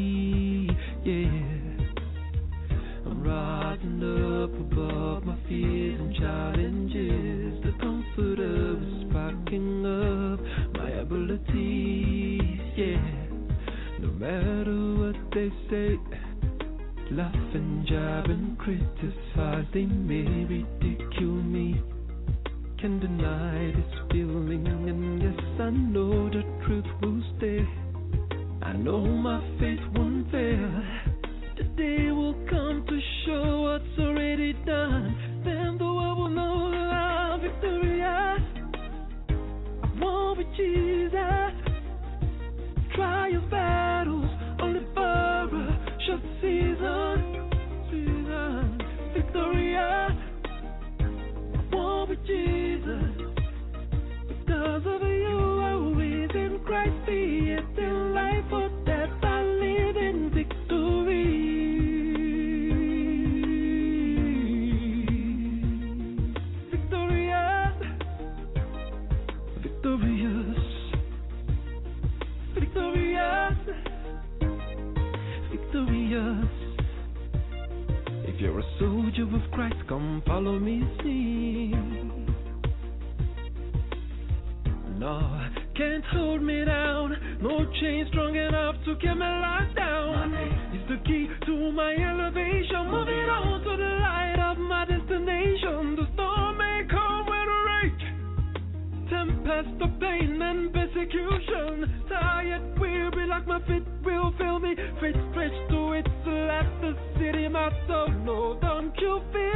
be. Yeah, I'm rising up above my fears and challenges. The Comforter is sparking up my abilities. Yeah, no matter what they say, laugh and jab and criticize, they may ridicule me. Can't deny this feeling, and yes, I know the truth will stay. I know my faith won't fail. The day will come to show what's already done. Then the world will know that I'm victorious. I won with Jesus. Trials, battles, only for a short season. Victorious. I won with Jesus. Because of you, I always in Christ, be it in life or death, I live in victory. Victorious, victorious, victorious, victorious. If you're a soldier of Christ, come follow me, sing. No, can't hold me down. No chain strong enough to keep my life down. It's the key to my elevation. Moving on to the light of my destination. The storm may come with a rage, tempest of pain and persecution. Tired, weary, like my feet will fail me. Faith stretched to its last, the city, my soul. No, don't you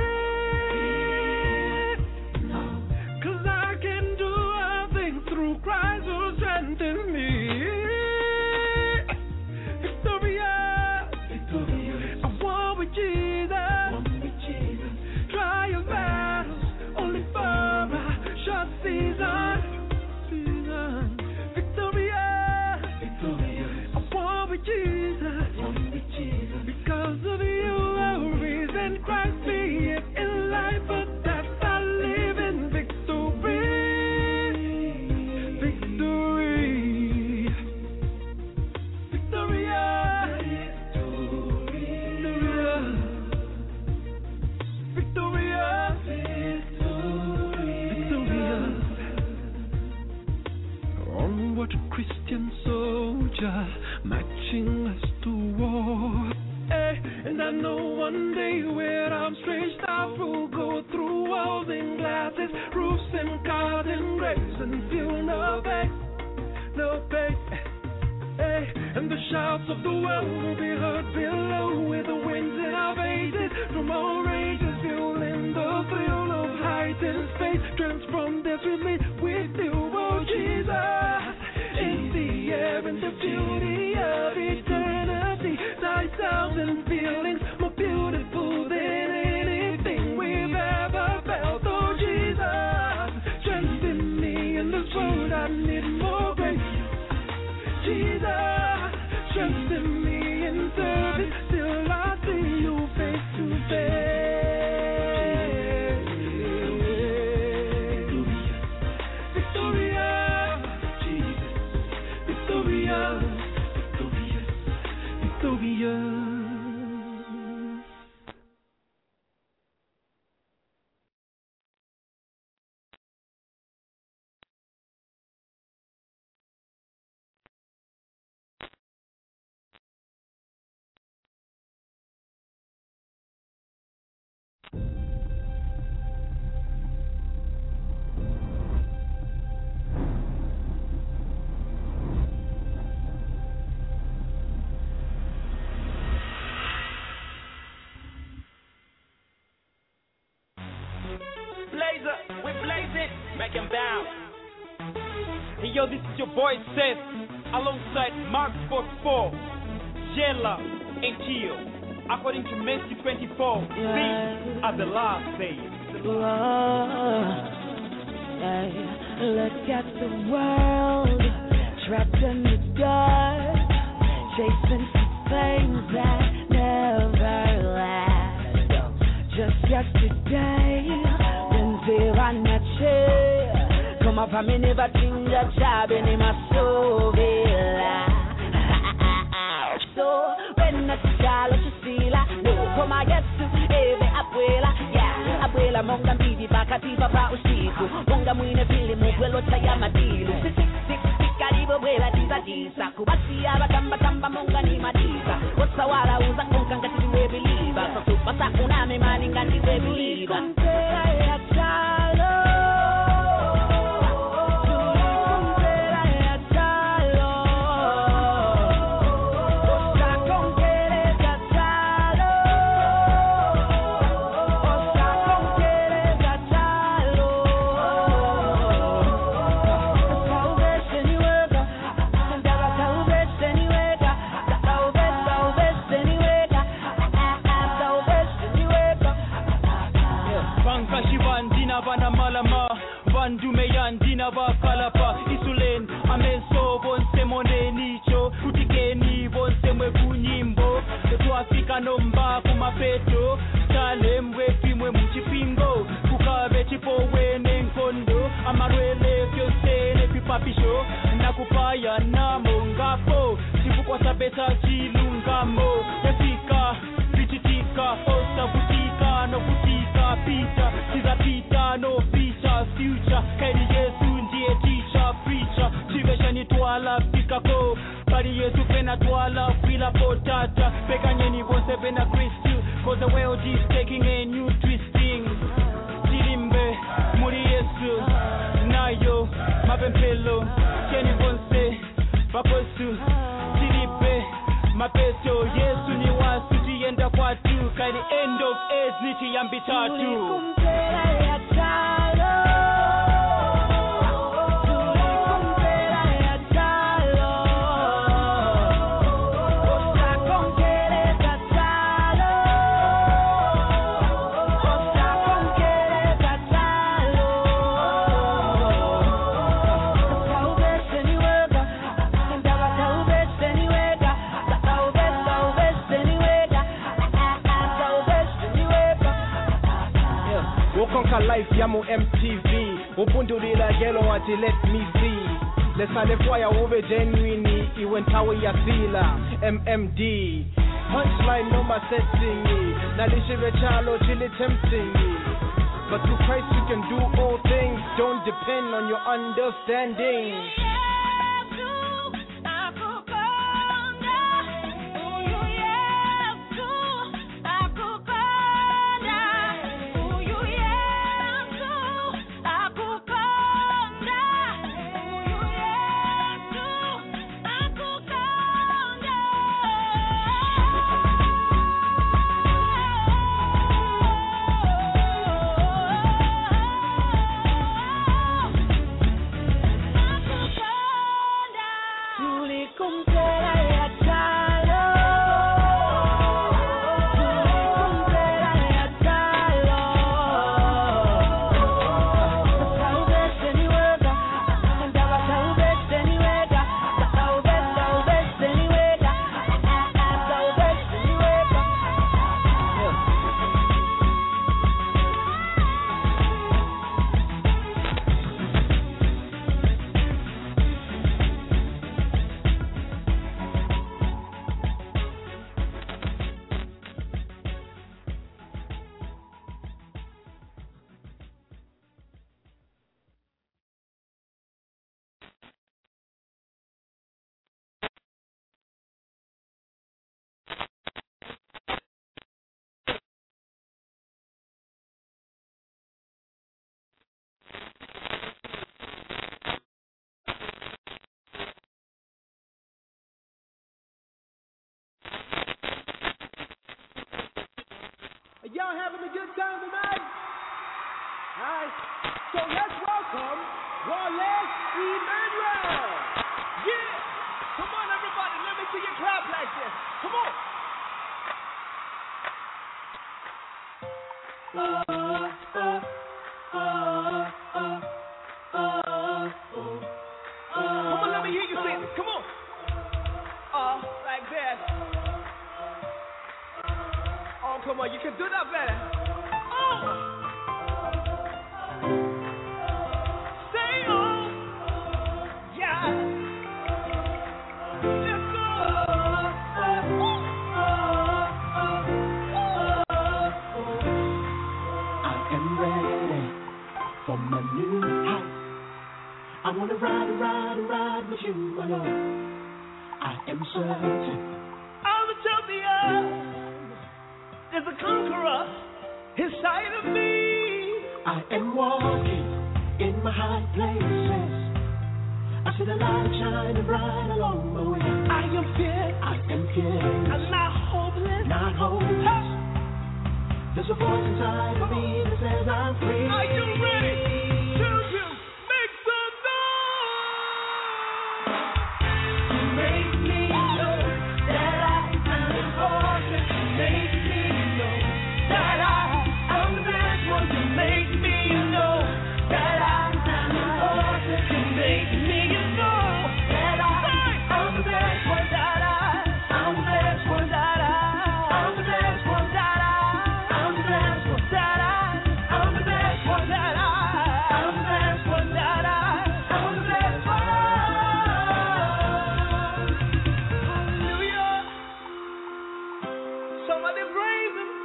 fear, no, 'cause I can do all things through Christ who strengthens me. Victorious, victorious. I won with Jesus. Trials, battles, only for a short season. that I'm stretched out through, go through walls and glasses, roofs and cars and graves, and feel no pain, no pain. Hey, and the shouts of the world will be heard below, with the winds in our faces, from all ranges, fueling the thrill of height and space. Transform this with me, with you, oh Jesus. In the air and the beauty of eternity, thy sounds and feelings more beautiful than anything we've ever felt, oh Jesus. Strengthen me in this world, I need more grace. Jesus, strengthen me in service till I see you face to face. Victoria, Jesus, Victoria, Victoria. Blazer, we blaze it, make him bounce. Hey yo, this is your boy Seth, alongside Mark Sport 4, Jella, and Tio. According to Matthew 24, these are the last days. Look at the world, trapped in the dark, chasing things that never last. Just yesterday, Benzira nache, kama famini batinga chabe ni masovela. So when I shala chisila, no koma yesu eve abuela, yeah, abuela monga mbidi bakatiba ba usiku, monga mwine fili mugwelo chaya madilu, karibu bwela tiza tisa, kubasi abakamba tamba monga ni madiza, wasawala uza konka ngati we believer, so supasa uname mani ngati we believer. Yandina bakalapa isulen amenso bonse monenicho utikeni bonse mwe kunyimbo tuafika nomba kumapeto talembwe pimwe muchipingo kukabe chipowe nenkondo amarwele fyosene pipapisho nakupaya namo ngapo chifukwa sabesa chilungamo yafika vichitika osavutika novutika pita chizapita no pita future kaini yesu ndiye teacher preacher chiveshani twala pikako bali yesu pena twala fila potata pekanyeni vose pena kristu cause the world is taking a new twisting chilimbe muri yesu nayo mapempelo cheni vonse bakosu chilipe mapeto yesu ni wasu tienda kwatu kaini end of age nichiyambi tatu. Conquer life yamu MTV upundulila gelo ati let me see lesale fwaya ube genuine iwentawe ya sila MMD punchline no ma setting nalishive chalo chili tempting but through Christ you can do all things, don't depend on your understanding. Y'all having a good time tonight? Alright, so let's welcome Wallace Emmanuel. Yeah! Come on, everybody, let me see you clap like this. Come on! Come on, let me hear you say this. Come on. Like that. Oh, come on, you can do that better. Say oh. Yeah. Let's go. I am ready for my new house. I wanna ride with you, my love. I am certain I'm a champion. There's a conqueror inside of me. I am walking in my high places. I see the light shining bright along the way. I am fearless. I'm not hopeless. There's a voice inside of me that says I'm free. Are you ready? Children, make some noise. You make me know that I am important. You make me know that I'm the best one. You make me know that I am important. You make me know that I'm the best one. That I'm the best one. That I'm the best one. That I'm the best one. That I'm the best one. That I'm the best one. That I'm the best one. Hallelujah. Somebody praise him.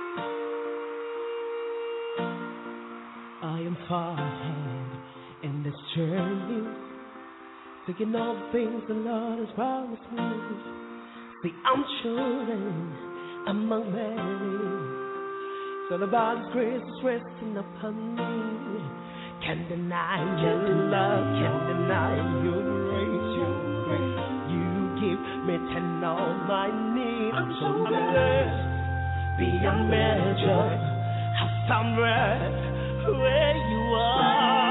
I am far ahead in this journey, taking all the things the Lord has promised me. See, I'm chosen among many. It's all about His grace is resting upon me. Can't deny your love, can't deny your grace, your grace. You give me 10 all my needs. I'm so blessed, beyond measure. I found rest where you are.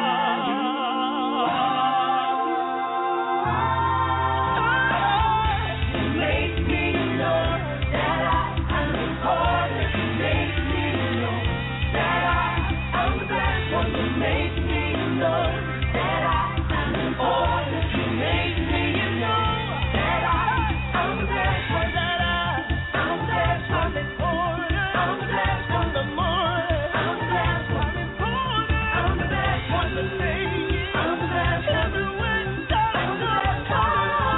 You make me know that I'm important. You make me know that I'm the best one. You make me know that I'm important. You make me know that I'm the best one. That I'm the best one. I'm the best one. The morning. I'm the best one. I'm the best one. The day. I'm the best one. Everywhere. I'm the best one.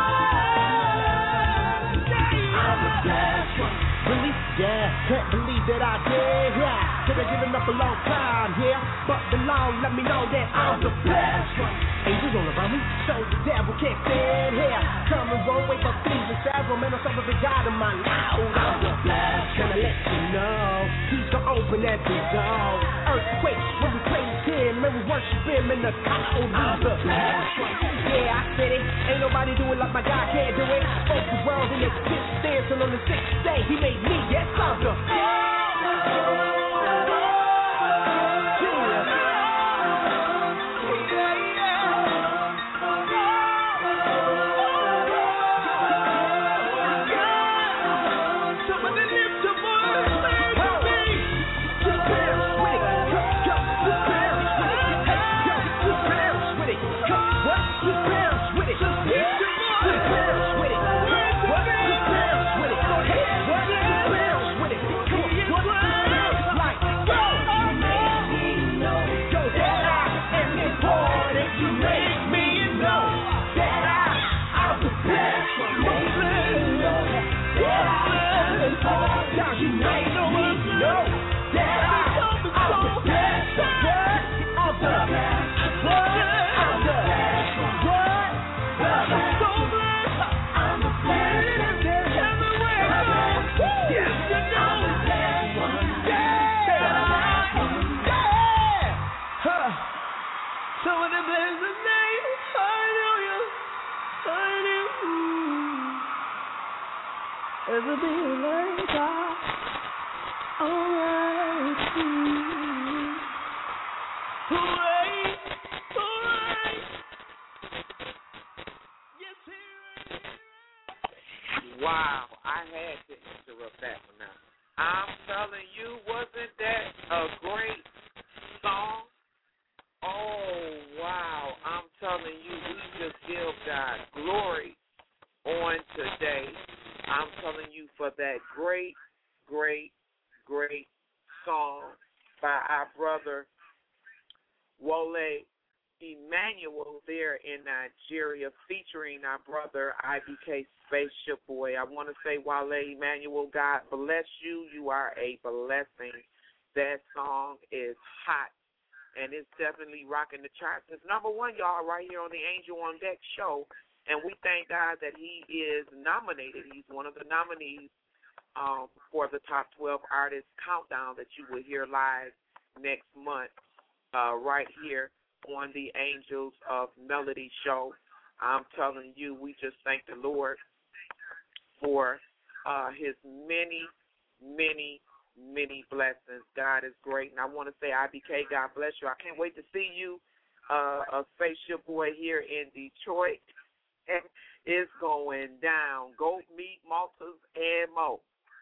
I'm the best one. Really? Yeah, can't believe that I did. Yeah, could have given up a long time. Yeah, but the law let me know that I'm the best one. Angels all around me, so the devil can't stand here. Coming wrong way for things and several men on top of the God in my life. I'm the best. Gonna let you know He's gonna open every door. Earthquakes when we praise Him and we worship Him in the cold. I'm the best one. Yeah, I said it. Ain't nobody do it like my God can't do it. Spoke the world in existence, and on the 6th day He made me. Yes, I'm the best. a great song. Oh, wow. I'm telling you, we just give God glory on today. I'm telling you for that great, great, great song by our brother Wole Emmanuel there in Nigeria, featuring our brother IBK Spaceship Boy. I want to say, Wole Emmanuel, God bless you. You are a blessing. That song is hot, and it's definitely rocking the charts. It's number one, y'all, right here on the Angel on Deck show, and we thank God that he is nominated. He's one of the nominees for the Top 12 Artists Countdown that you will hear live next month right here on the Angels of Melody show. I'm telling you, we just thank the Lord for his many, many, many blessings. God is great. And I want to say, IBK, God bless you. I can't wait to see you, a Spaceship Boy here in Detroit. It's going down. Goat meat, maltas, and more.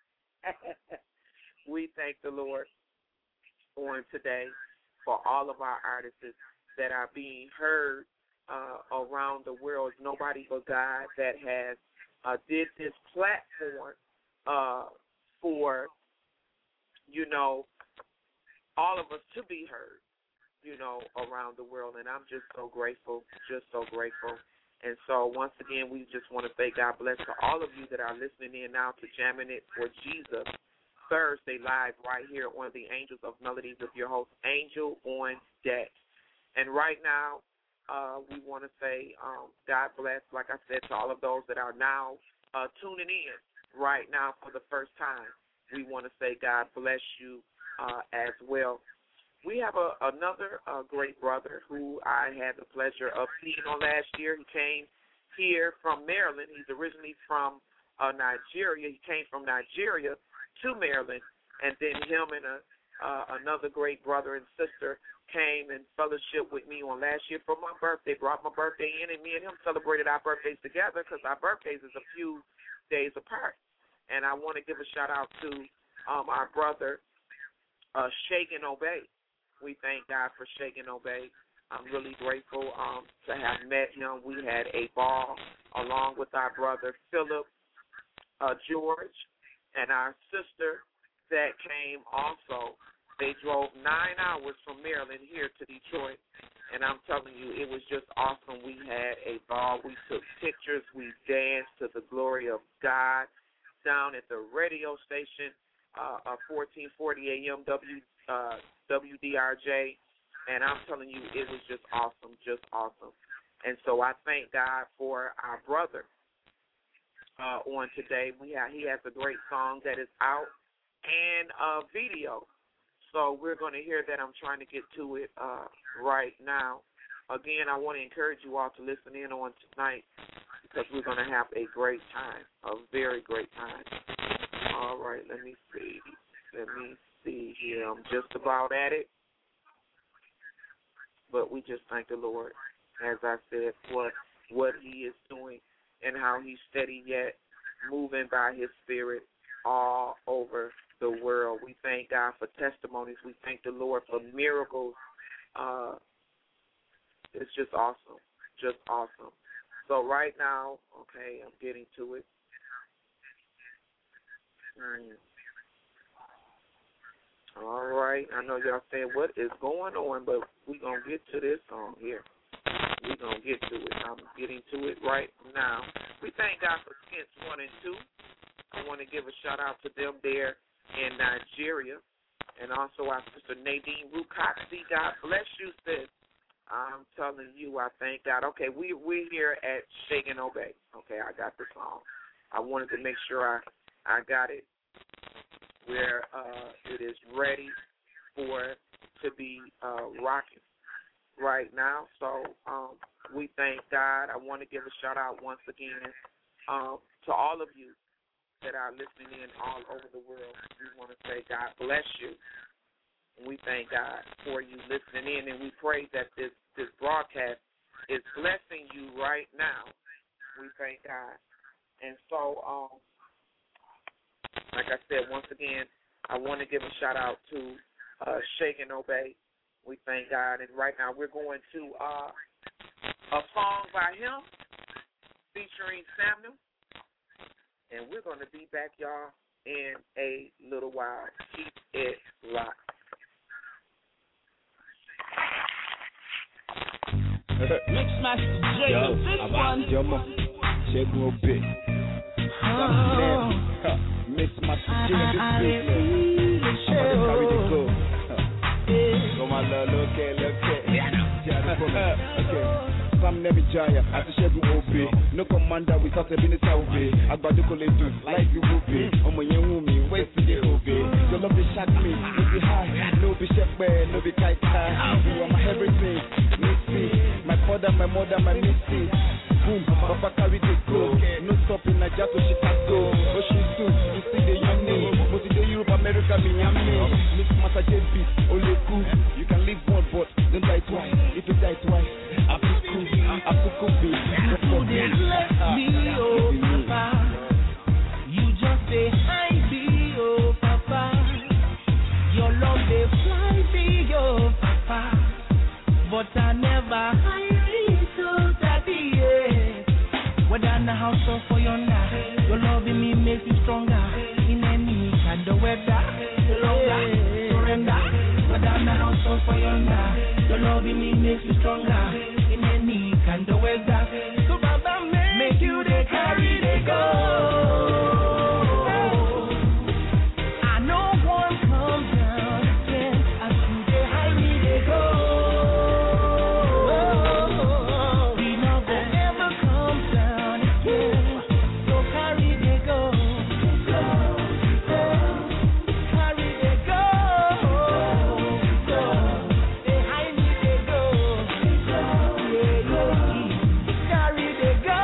We thank the Lord on today for all of our artists that are being heard around the world. Nobody but God that has did this platform for, you know, all of us to be heard, you know, around the world. And I'm just so grateful, just so grateful. And so once again, we just want to say God bless to all of you that are listening in now to Jamming It for Jesus Thursday live right here on the Angels of Melody with your host, Angel on Deck. And right now, we want to say God bless, like I said, to all of those that are now tuning in right now for the first time. We want to say God bless you as well. We have another great brother who I had the pleasure of seeing on last year. He came here from Maryland. He's originally from Nigeria. He came from Nigeria to Maryland, and then him and another great brother and sister came and fellowship with me on last year for my birthday, brought my birthday in, and me and him celebrated our birthdays together because our birthdays is a few days apart. And I want to give a shout-out to our brother, Shake and Obey. We thank God for Shake and Obey. I'm really grateful to have met him. We had a ball along with our brother, Philip George, and our sister that came also. They drove 9 hours from Maryland here to Detroit, and I'm telling you, it was just awesome. We had a ball. We took pictures. We danced to the glory of God down at the radio station, 1440 AM WDRJ, and I'm telling you, it was just awesome, just awesome. And so I thank God for our brother on today. He has a great song that is out and a video. So we're going to hear that. I'm trying to get to it right now. Again, I want to encourage you all to listen in on tonight because we're going to have a great time, a very great time. All right, let me see. Let me see here. I'm just about at it. But we just thank the Lord, as I said, for what he is doing and how he's steady yet moving by his spirit all over the world. We thank God for testimonies. We thank the Lord for miracles. It's just awesome, just awesome. So right now, okay, I'm getting to it. All right, I know y'all saying what is going on, but we're going to get to this song here. We're going to get to it. I'm getting to it right now. We thank God for Skins 1 and 2. I want to give a shout-out to them there in Nigeria, and also our sister Nadine Rukoxi. God bless you, sis. I'm telling you, I thank God. Okay, we're here at Shake and Obey. Okay, I got the song. I wanted to make sure I got it where it is ready for to be rocking right now. So we thank God. I want to give a shout-out once again to all of you that are listening in all over the world. We want to say God bless you. We thank God for you listening in, and we pray that this broadcast is blessing you right now. We thank God. And so, like I said, once again, I want to give a shout-out to Shake and Obey. We thank God. And right now we're going to a song by him featuring Samuel. And we're going to be back, y'all, in a little while. Keep it locked. Mixmaster J, Yo, this one. Yo, shake no bit. Mixmaster J, this business. I'm about to carry the go. So my love, look at. Okay. Sam Nemi Jaya, as a Shebu Obi. No commander without a minute Obi. Agbado Koledu, like you Obi. Omo Yewumi, where's the Obi? Your love, they shock me, no be high, no be shepherd, no be kite high. You are my everything, Missy. My father, my mother, my Missy. Boom, Papa carry the go. No stopping, Naija to Chicago. Ocean 2, you see the young name. Most of the Europe, America, Miami. Mix Master JB, Oleku. You can live one, but don't die twice. If you die twice, You couldn't let me, oh Papa. You just say hi, me, oh Papa. Your love they fly me, oh Papa. But I never hide so daddy, yeah. Whether in the house or for your night, your love in me makes you stronger. In any kind of weather, longer, surrender. Whether in the house or for your night, your love in me makes you stronger. In any kind of weather. So Baba make you they carry they go. I know one come down again. As you they hide me they go. We not gonna ever come down again. So carry they go. Carry they go. They hide me they go. Carry they go.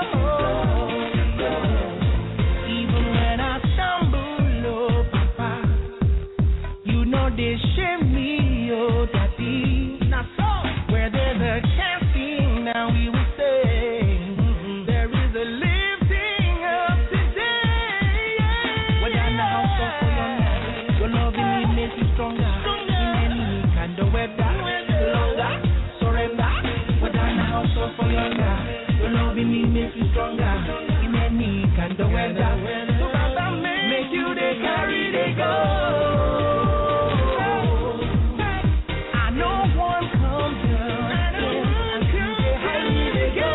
Even when I stumble, oh Papa, you know they shame me, oh Daddy. Now so, where there's a casting, now we will say, there is a lifting up today. Whether in the house or for your life, your love in me makes you stronger. In any kind of weather, longer, surrender. Whether in the house or for your life, your love in me makes you stronger. In any kind of weather, so Baba make you they carry they go. I know one come down and you they hide me they go.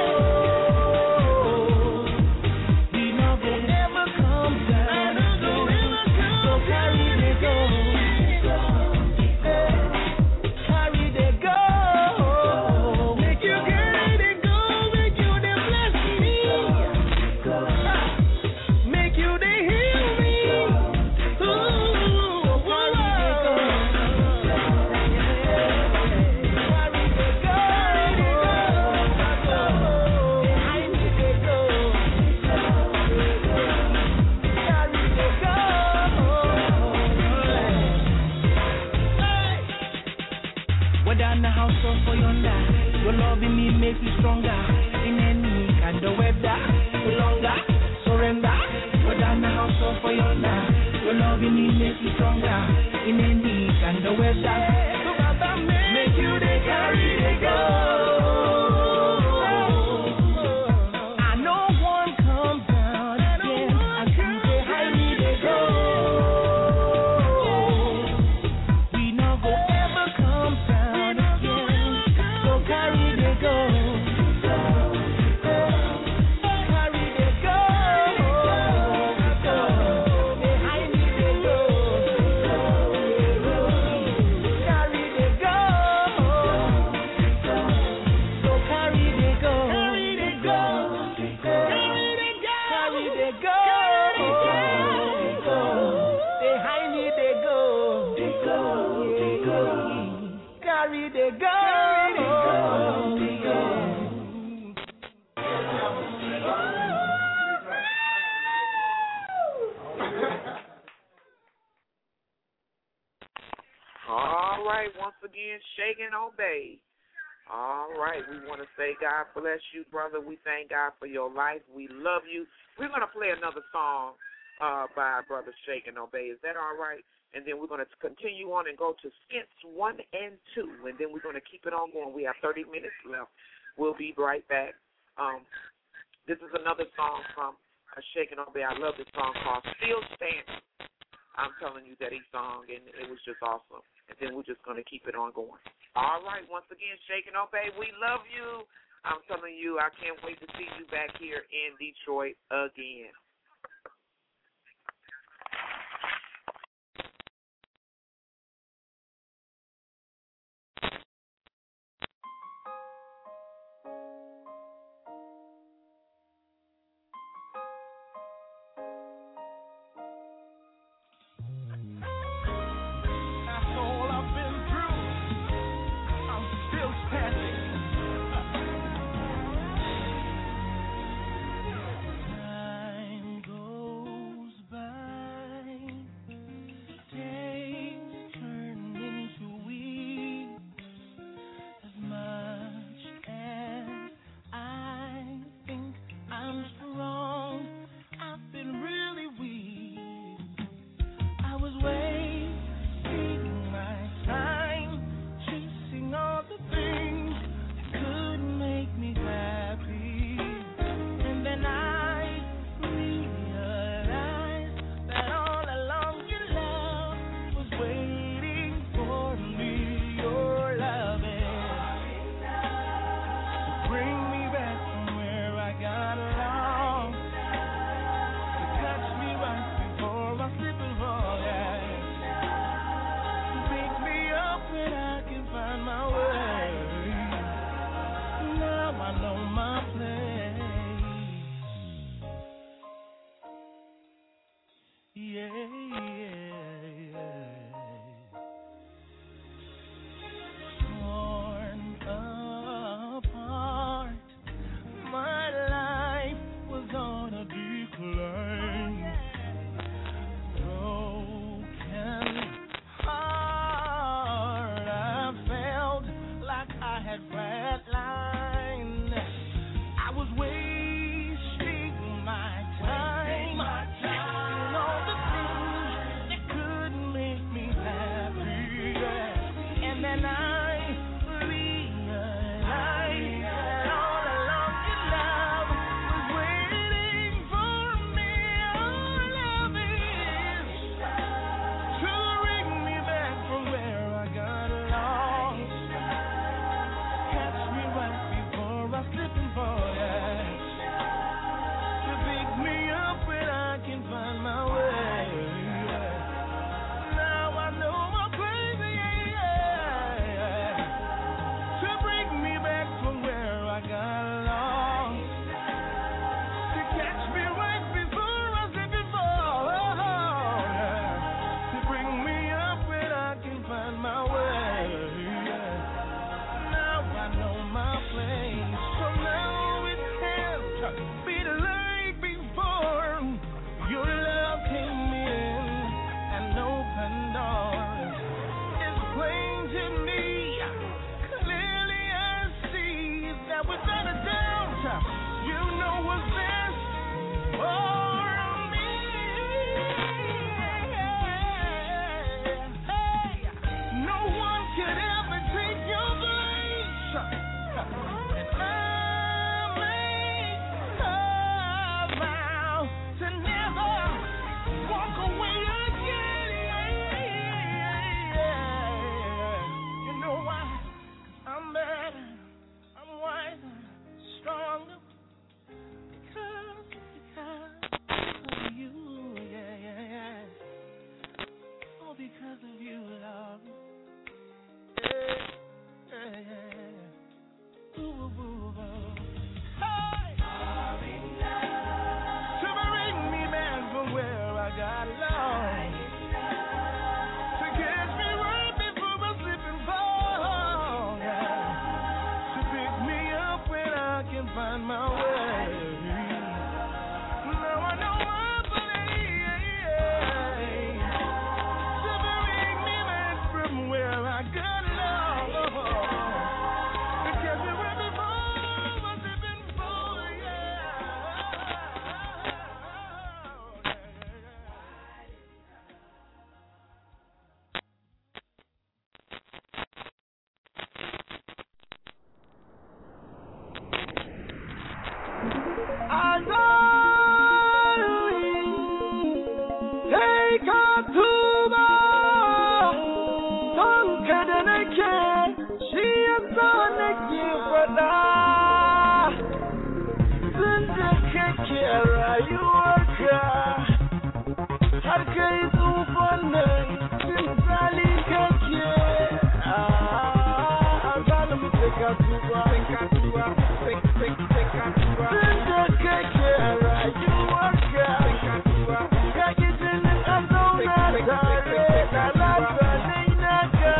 We not gonna never come down so carry they go. Carry they go. Make you carry they go. Make you they bless me. Make you they heal me. Ooh, carry they go. Carry they go. Behind me they go. Carry they go. Whether in the house or for your life, your love in me makes you stronger. In any kind of weather, longer, surrender. Whether in the house or for your life, your love in me makes you stronger. In any kind of weather, so Baba make you they carry they go. I know one come down again. I see they hide me they go. We not go ever come down again. So carry they go. Carry they go. They hide me they go. Carry they go. So carry they go. Carry they go. Carry they go. They hide me they go. Carry they go. All right, once again, shake and obey. All right, we want to say God bless you, brother. We thank God for your life. We love you. We're going to play another song by Brother Shake and Obey. Is that all right? and then we're going to continue on and go to skits 1 and 2, and then we're going to keep it on going. We have 30 minutes left. We'll be right back. This is another song from Shake and Obey. I love this song called Still Standing. I'm telling you that song, and it was just awesome. And then we're just going to keep it on going. All right, once again, Shake and Obey, we love you. I'm telling you, I can't wait to see you back here in Detroit again. Time kake shi yasa nake faɗa tun da kake a rayuwarka har kai tsufan nan misali kake a zalim sai ka tuba tun da kake a rayuwarka ka ki jinin a zauna tare da labarai naka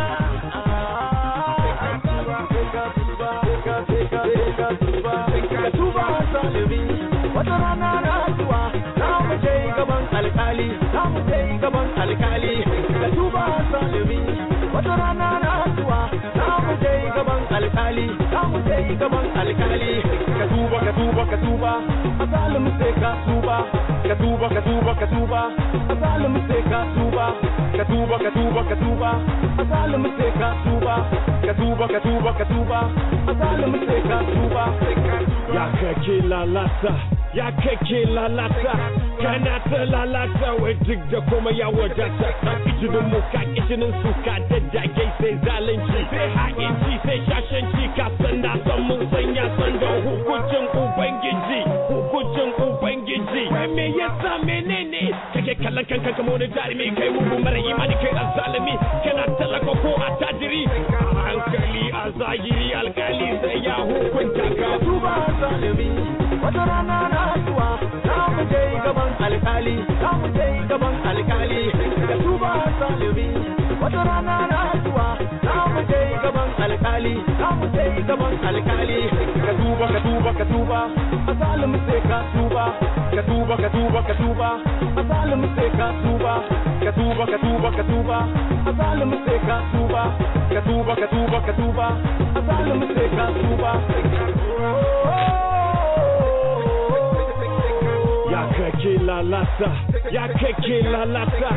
ka tuba zalimi wata rana na zuwa za mu je gaban alkali za mu je gaban alkali ka tuba zalimi wata rana na zuwa za mu je gaban alkali za mu je gaban alkali ka tuba ka tuba ka tuba a zalimi sai ka tuba ka tuba ka tuba ka tuba a zalimi sai ka tuba ka tuba ka tuba ka tuba a zalimi sai ka tuba ka tuba ka tuba ka tuba a zalimi sai ka tuba ya kake lalata ya kake lalata kana ta lalata wai duk da kuma ya wadata ka kijinin mu ka kijinin su ka daddage sai zalunci sai haƙinci sai shashanci ka san na san mun san ya san da hukuncin ubangiji wai me yasa menene kake kallon kanka kamar wani jarumi kai mugu mara imani kai azzalimi kana talaka ko attajiri a hankali a zahiri alkali sai ya hukunta ka tuba zalimi wata rana na zuwa za mu je gaban alkali za mu je gaban alkali ka tuba zalimi wata rana na zuwa za mu je gaban alkali za mu je gaban alkali ka tuba ka tuba ka tuba a zalimi sai ka tuba ka tuba ka tuba ka tuba a zalimi sai ka tuba ka tuba ka tuba ka tuba a zalimi sai ka tuba ka tuba ka tuba ka tuba a zalimi sai ka tuba ya kake lalata ya kake lalata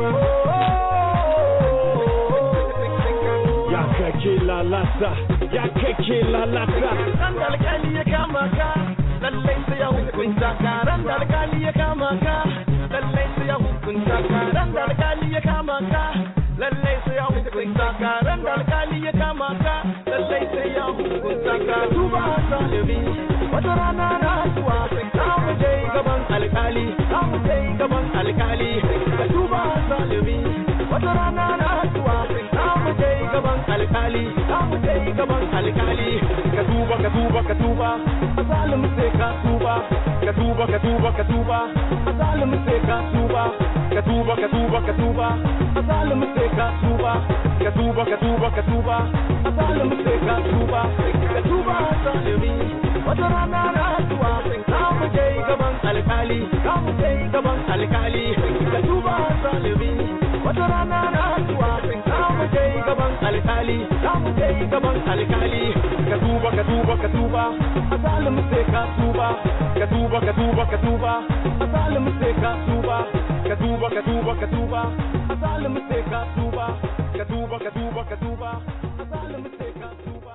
ya kake lalata ya kake lalata ran da alkali ya kama ka lallai sai ya hukunta ka ran da alkali ya kama ka lallai sai ya hukunta ka ran da alkali ya kama ka lallai sai ya hukunta ka ran da alkali ya kama ka lallai sai ya hukunta ka tuba zalimi wata rana na zuwa za mu je gaban alkali za mu je gaban alkali ka tuba zalimi wata rana na zuwa za mu je gaban alkali za mu je gaban alkali ka tuba ka tuba ka tuba a zalimi sai ka tuba ka tuba ka tuba ka tuba a zalimi sai ka tuba ka tuba ka tuba ka tuba a zalimi sai ka tuba ka tuba ka tuba ka tuba a zalimi sai ka tuba ka tuba zalimi wata rana na zuwa za mu je gaban alkali za mu je gaban alkali ka tuba zalimi wata rana na zuwa za mu je gaban alkali za mu je gaban alkali ka tuba ka tuba ka tuba a zalimi sai ka tuba ka tuba ka tuba ka tuba a zalimi sai ka tuba ka tuba ka tuba ka tuba a zalimi sai ka tuba ka tuba ka tuba ka tuba a zalimi sai ka tuba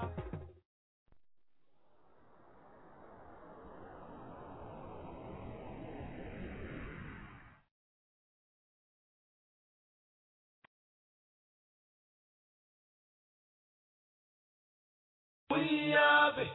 We have it.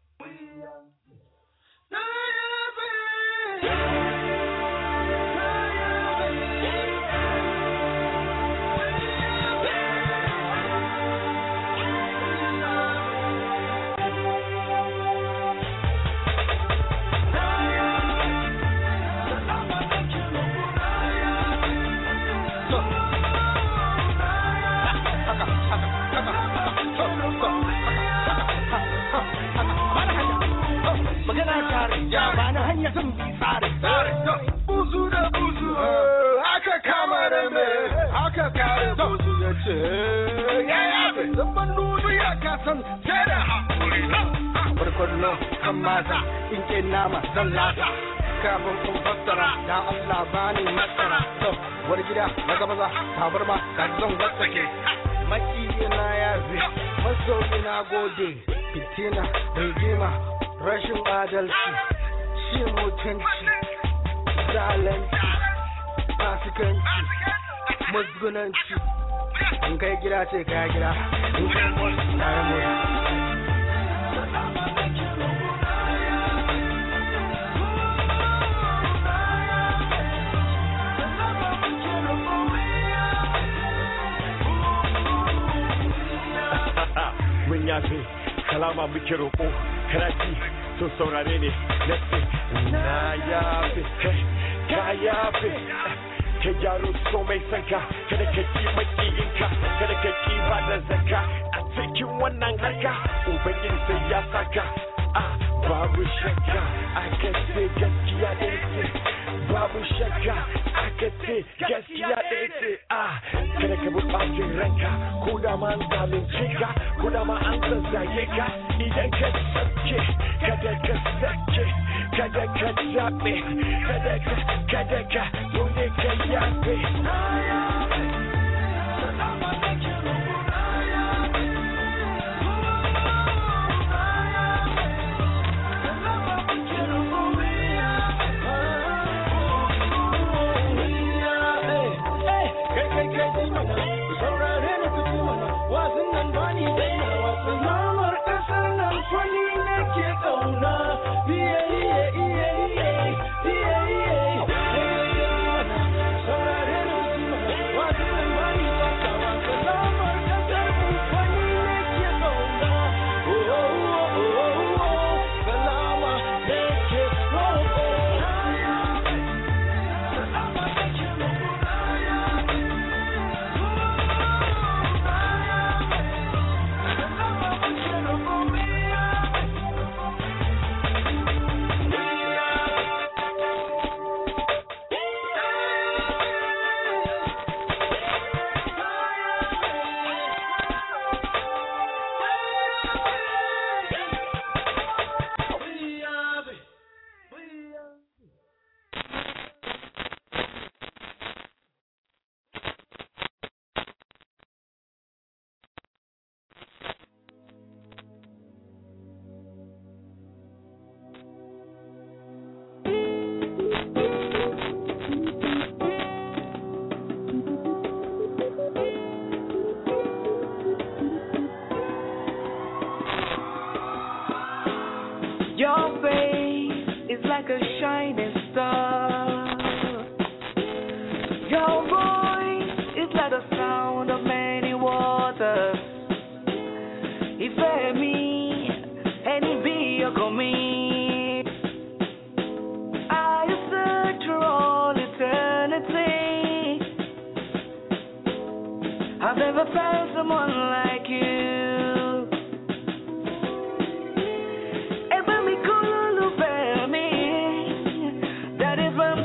Ja ba na hanya zan bi tsare buzu da buzu haka kama da me haka kare buzu ya ce ya yabe zaman nuzu ya kasan sai da hakuri barkwallo kan mata in ke nama zan lata kafin kun fassara da Allah bani masara to wani gida maza maza tabar ma ka zan wasake makiyina ya zai masoyi na gode fitina rigima rashin adalci shi mutunci zalunci fasikanci musgunanci in kai gida ce kai gida in kai mota kai mota mun yafe kalama muke roƙo karati to saurare ne na yafe ka yafe ka gyaro so mai sanka kada ka ki makiyinka kada ka ki ba da zakka a cikin wannan harka ubangiji sai ya saka babu shakka aka ce gaskiya da ce babu shakka aka ce gaskiya da ce kada ka bi bacin ranka ko da ma an zalunce ka ko da ma an zazzage ka idan ka sake kada ka sake kada ka jabe kada ka dole ka yabe Your face is like a shining star. Your voice is like the sound of many waters. If me, any be a coming, I search for all eternity. I've never found someone like you. That is my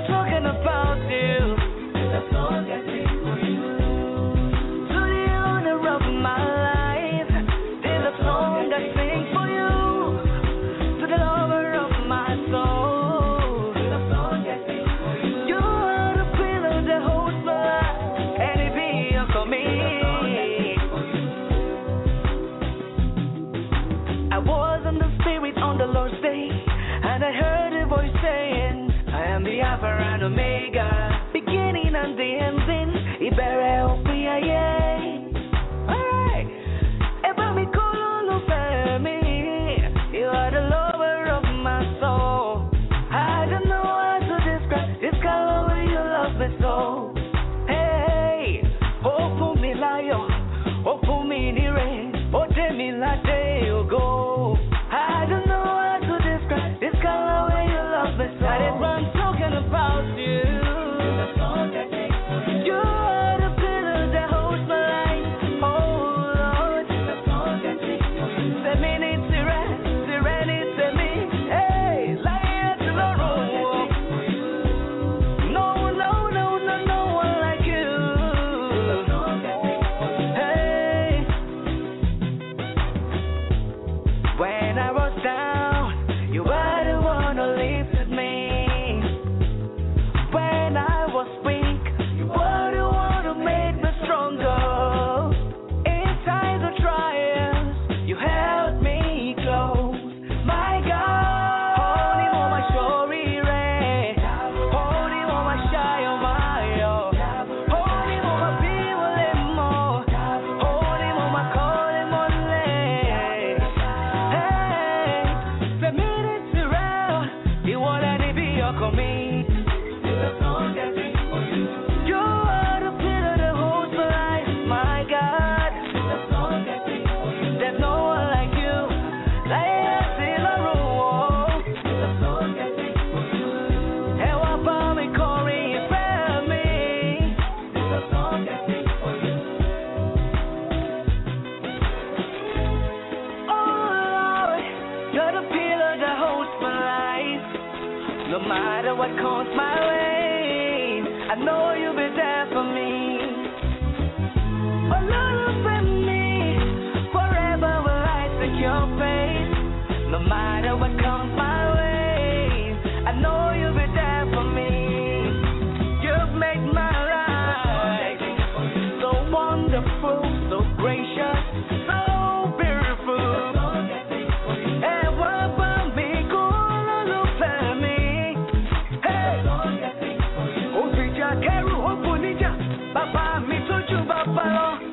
No matter what comes my way, I know you'll be there for me. Oh Lord, for me, forever will I seek your face. No matter what comes my way, I know you'll be there for me. You've made my life so wonderful, so gracious, so beautiful. And what about me, gonna look for me? Hey, oh, Sija Keru, oh, Punija, Papa, me to you, Papa.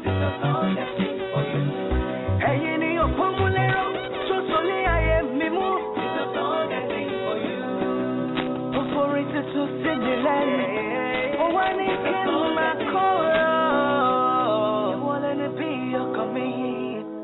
Hey, you need your formulero, so solely I am me move. Oh, for it to see the land. Oh, when it came to my core, you want to be your coming.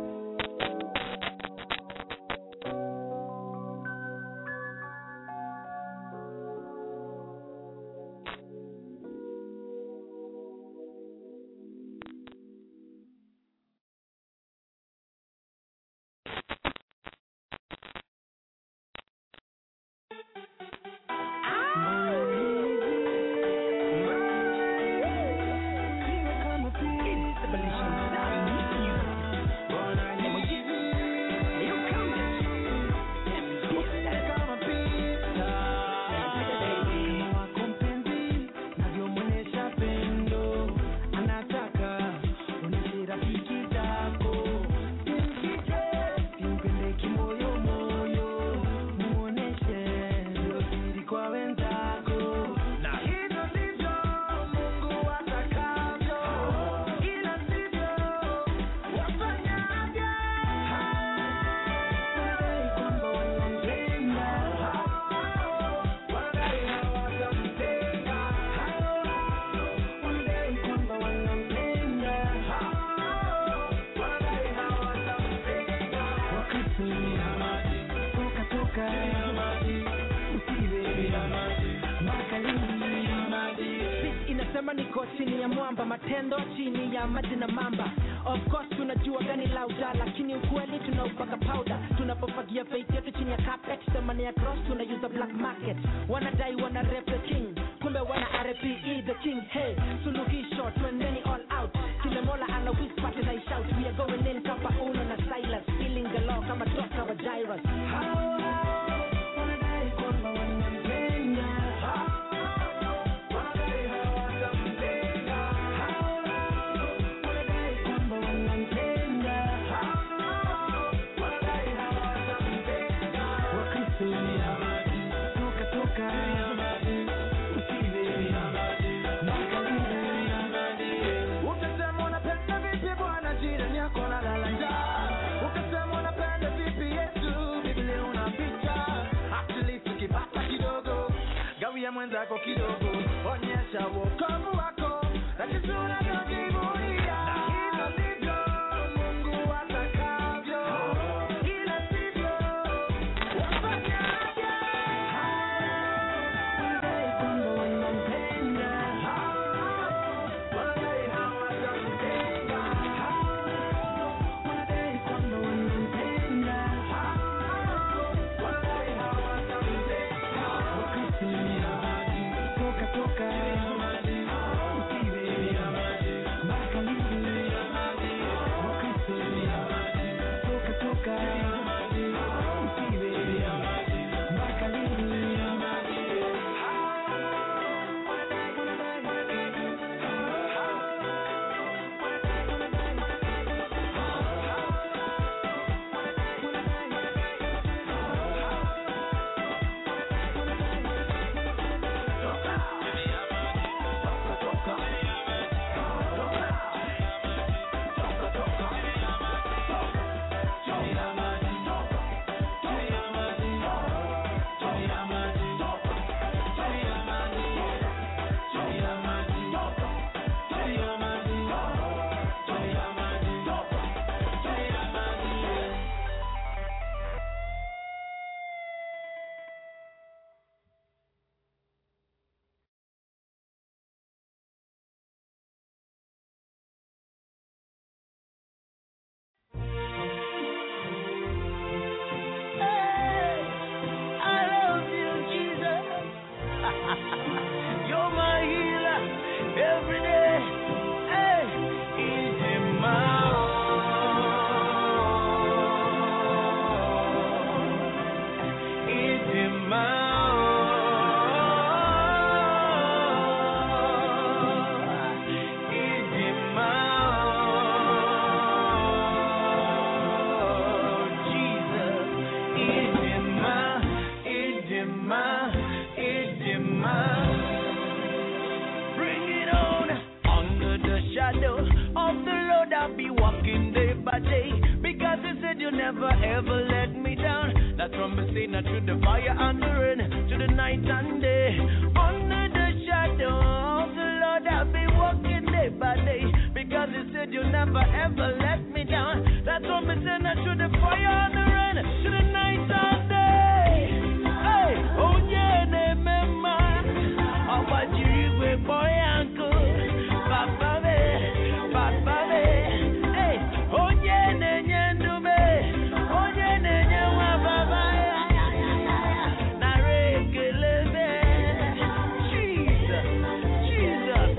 Inasema niko chini ya mwamba, matendo chini ya maji na mamba. Of course tunajua gani lauda, lakini ukweli tunaupaka powder. Tunapofagia faith yetu chini ya carpet, semani ya cross tunauza black market. Wanadai wana rap the king, kumbe wana RPE the king. Hey, suluhisho twendeni all out. Kile Mola ana whisper and I shout. We are going in kapa Uno na Silas, feeling the law kama Toka wa Jairus. Wanadai kwamba wanampenda. Mwenzako kidogo, onyesha wokovu wako, na kitu unavyojivunia. Hivyo ndivyo Mungu atakavyo, ila sivyo wafanyavyo. Wanadai kwamba wanampenda, wanadai hawatampenda. Wanadai kwamba wanampenda, wanadai hawatampenda. Wakati toka walking day by day. Because you said you never ever let me down. That's from me saying that through the fire and the rain, to the night and day. Under the shadow of the Lord, I'll be walking day by day. Because you said you never ever let me down. That's from me saying that through the fire and the rain, to the night and day. Hey, oh yeah, remember. Abajiri boy uncle, Papa me, hey, oh yeah, nenyendu me, oh yeah, nenyewa baba, na rekele me, Jesus,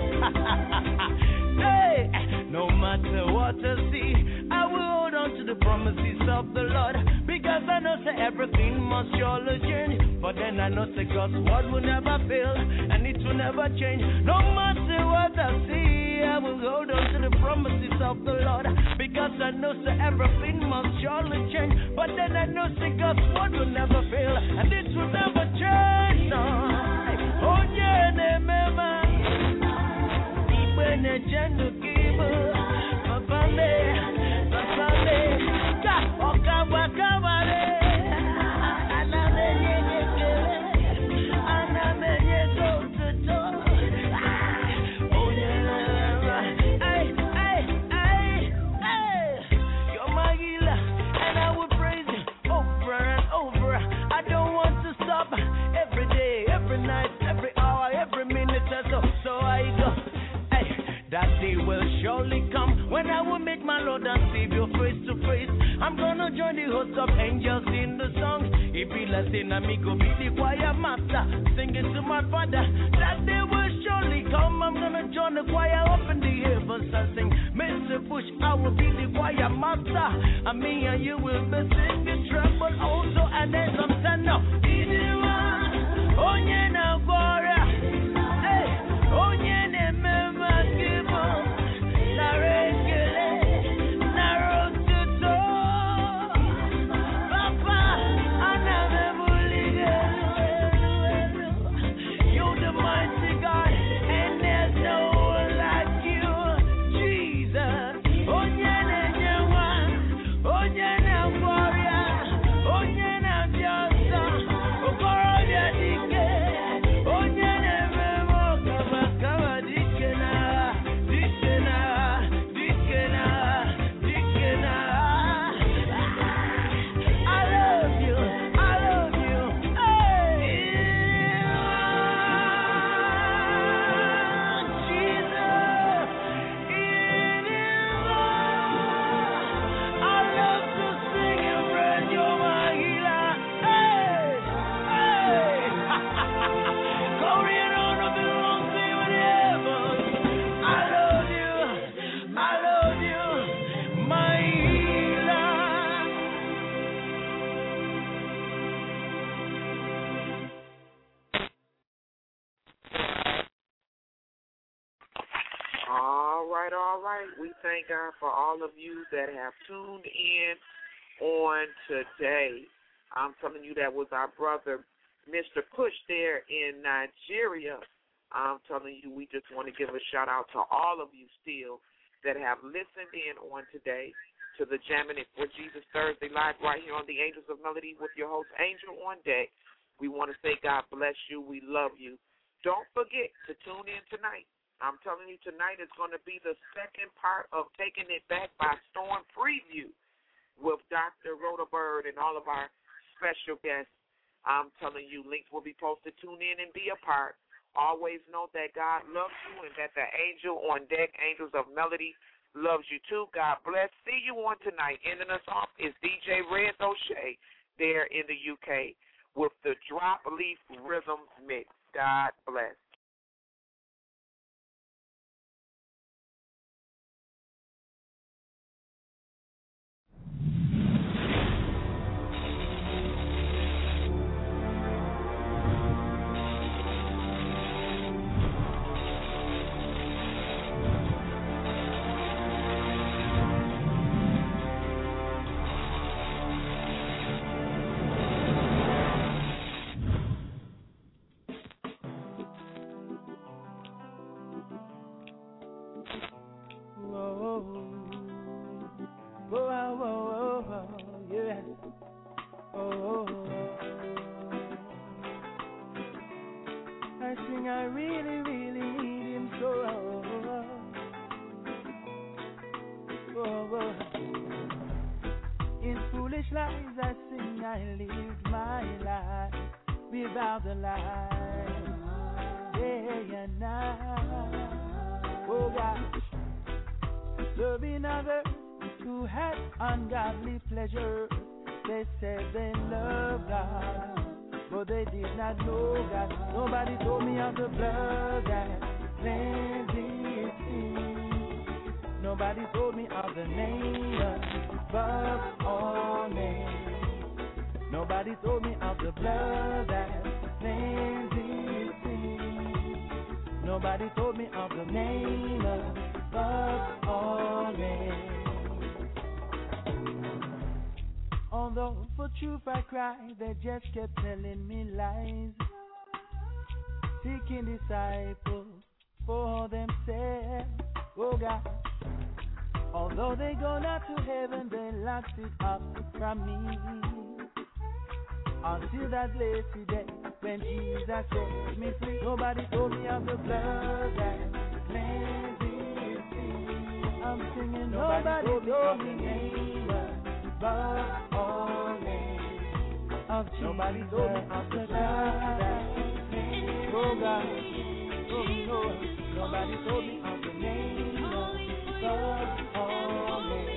hey, no matter what I see, I will hold on to the promises of the Lord. Because I know say everything must surely change. But then I know say God's word will never fail, and it will never change. No matter what I see, I will hold on to the promises of the Lord. Because I know say everything must surely change. But then I know say God's word will never fail, and it will never change. No. Oh yeah, remember. When a gentle giver, Papa me, you're my healer, and I will praise you over and over. I don't want to stop every day, every night, every hour, every minute or so. So I go. That day will surely come when I will meet my Lord and Savior face to face. I'm gonna join the host of angels in the song. It be like saying amigo be the choir master, singing to my Father. That day will surely come. I'm gonna join the choir up in the heavens and sing. Mr. Bush, I will be the choir master, and me and you will be singing treble also. And then some stand up. Onye na gloria, hey, onye na mema kibo, na rekele, na rotuto, Papa, aname bulige, you're the mighty God, and there's no one like you, Jesus. Onye na nyewa, onye na gloria, onye na biosa, okoro dia dike, onye na memo kama kama dike na, dike na, dike na, dike na. I love you, I love you. Hey, Jesus, I love to sing your praise, you're my healer. Hey, hey. Glory and honor belongs to you in heaven. I love you, my healer. All right. We thank God for all of you that have tuned in on today. I'm telling you, that was our brother, Mr. Push, there in Nigeria. I'm telling you, we just want to give a shout out to all of you still that have listened in on today to the Jamming It for Jesus Thursday Live right here on the Angels of Melody with your host, Angel on Deck. We want to say God bless you. We love you. Don't forget to tune in tonight. I'm telling you, tonight is going to be the second part of Taking It Back by Storm Preview with Dr. Rhoda Bird and all of our special guests. I'm telling you, links will be posted. Tune in and be a part. Always know that God loves you and that the angel on deck, Angels of Melody, loves you too. God bless. See you on tonight. Ending us off is DJ Red O'Shea there in the UK with the Drop Leaf Rhythm Mix. God bless. really, really need him so. In foolish lies I sing, I live my life without the light, day and night. Oh God, serving others who had ungodly pleasure. They said they love God, but they did not know God. Nobody told me of the blood that cleanses me. Nobody told me of the name above all names. Nobody told me of the blood that cleanses me. Nobody told me of the name above all names. Although for truth I cried, they just kept telling me lies, seeking disciples for themselves. Oh God, although they go not to heaven, they locked it up from me until that blessed day when Jesus set me free. Nobody told me of the blood that cleanses me. I'm singing, nobody told me of the name above all names of Jesus. Nobody told me of the blood that cleanses. Oh God, oh no, nobody told me of the name above all names.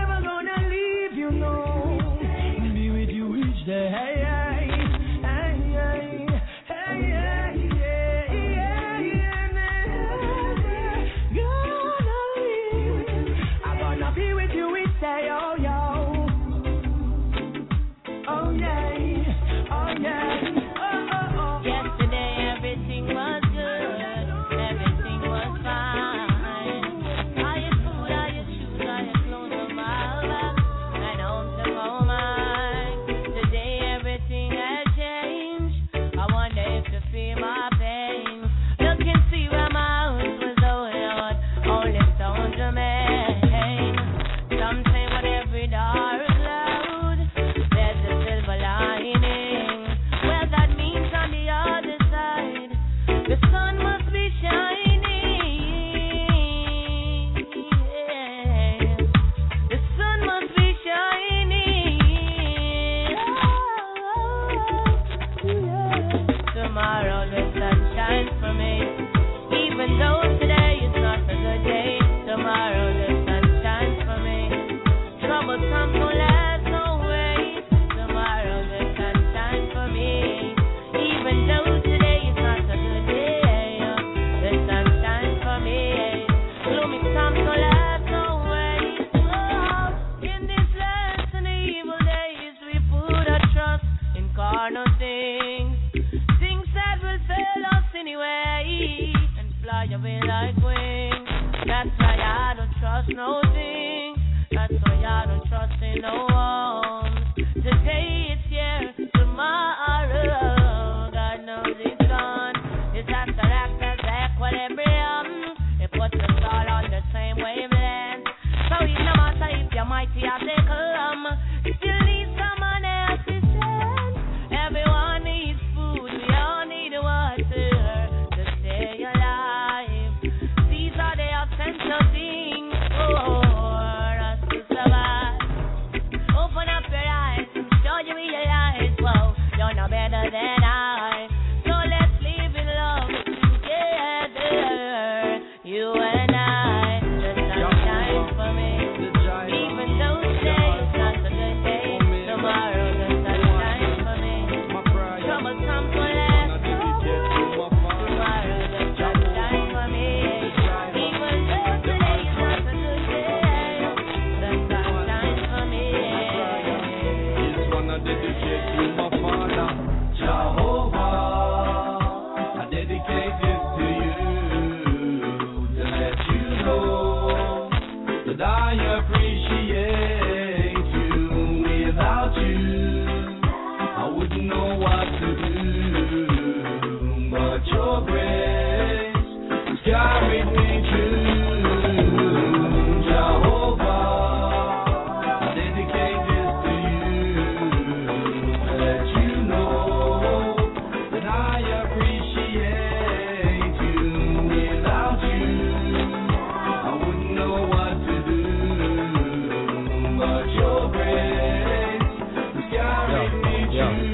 Hey, hey, hey. trust no thing. That's why I don't trust in no one. Today it's here, tomorrow God knows it's gone. It's after actors equilibrium. It puts us all on the same wavelength. So it no matter if you're mighty as they come, still need someone else's strength. Everyone needs food, we all need water to stay alive. These are the essential things for us to survive. Open up your eyes and show you realize, whoa, you're no better than I. So let's live in love together, you and I. The sun shines for me, even though today is not a good day. Tomorrow the sun shines for me. Trouble comes for less. Tomorrow the sun shines for me. Even though today is not a good day, the sun shines for me. This one I dedicate to my father, Jehovah. I dedicate this to you to let you know that I appreciate you. Without you, I wouldn't know what to do. But your grace has carried me through. Jehovah, I dedicate this to you to let you know that I appreciate you. Without you, I wouldn't know what to do. But your grace has carried me through.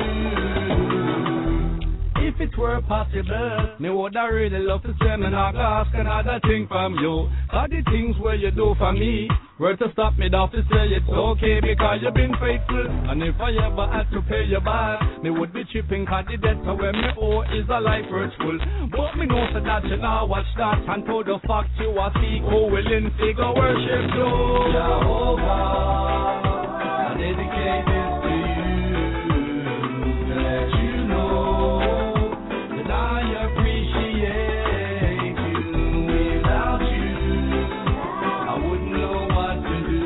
If it were possible, me would I really love to say me not ask another thing from you. All the things where you do for me were to stop me off to say it's okay because you've been faithful. And if I ever had to pay you back, me would be chipping cause the debt to where me owe is a life worthful. But me know so that you now watch that and to the fact you are seek who willing to go worship you. Jehovah, I dedicate this to you to let you know that I appreciate you. Without you, I wouldn't know what to do.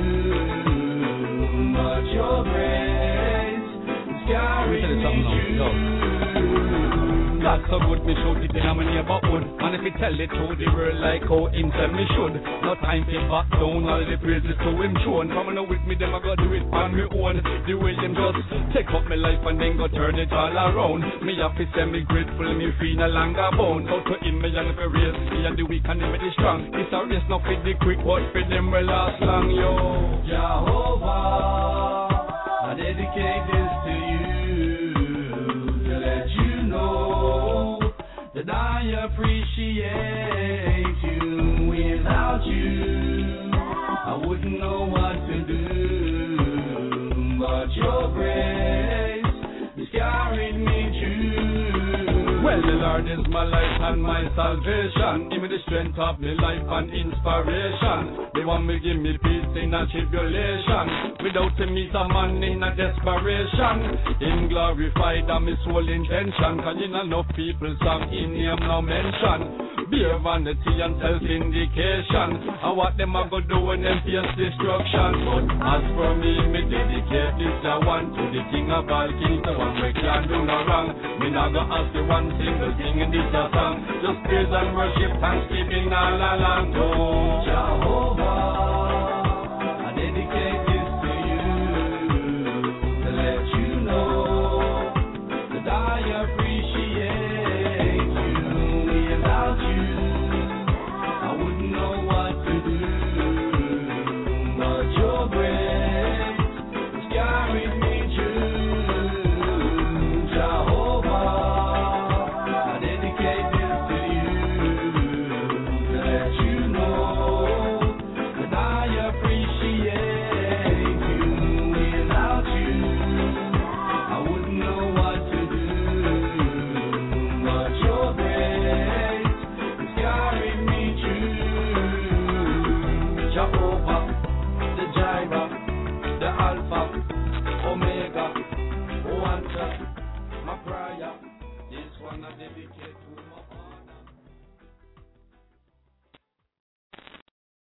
But your grace is carrying me through. God so good, me shout it in my neighborhood. And if he tell it to the world like how him tell me should. No time to back down, all the praises to him shown. Coming out with me, them I go do it on me own. The way him just take up my life and then go turn it all around. Me happy say me grateful, me free no longer bound. Out to him, me and the race, me and the weak and me the strong. It's a race not for the quick, but for them will last long, yo. Jehovah, I dedicate this to you to let you know that I appreciate you. Without you, I wouldn't know what to do. But your grace has carried me through. Well, the Lord is my life and my salvation. Give me the strength of my life and inspiration. The one will give me peace in a tribulation. Without him, he's a man in a desperation. Him glorified and my sole intention. Cause you know enough people song in him no mention. Beer vanity and self-indication. And what them a go do when them face destruction. But as for me dedicate this one to the king of all kings, the one we can't do no wrong. Me not go ask you one single thing in this song. Just praise and worship, thanksgiving all along. Oh, Jehovah,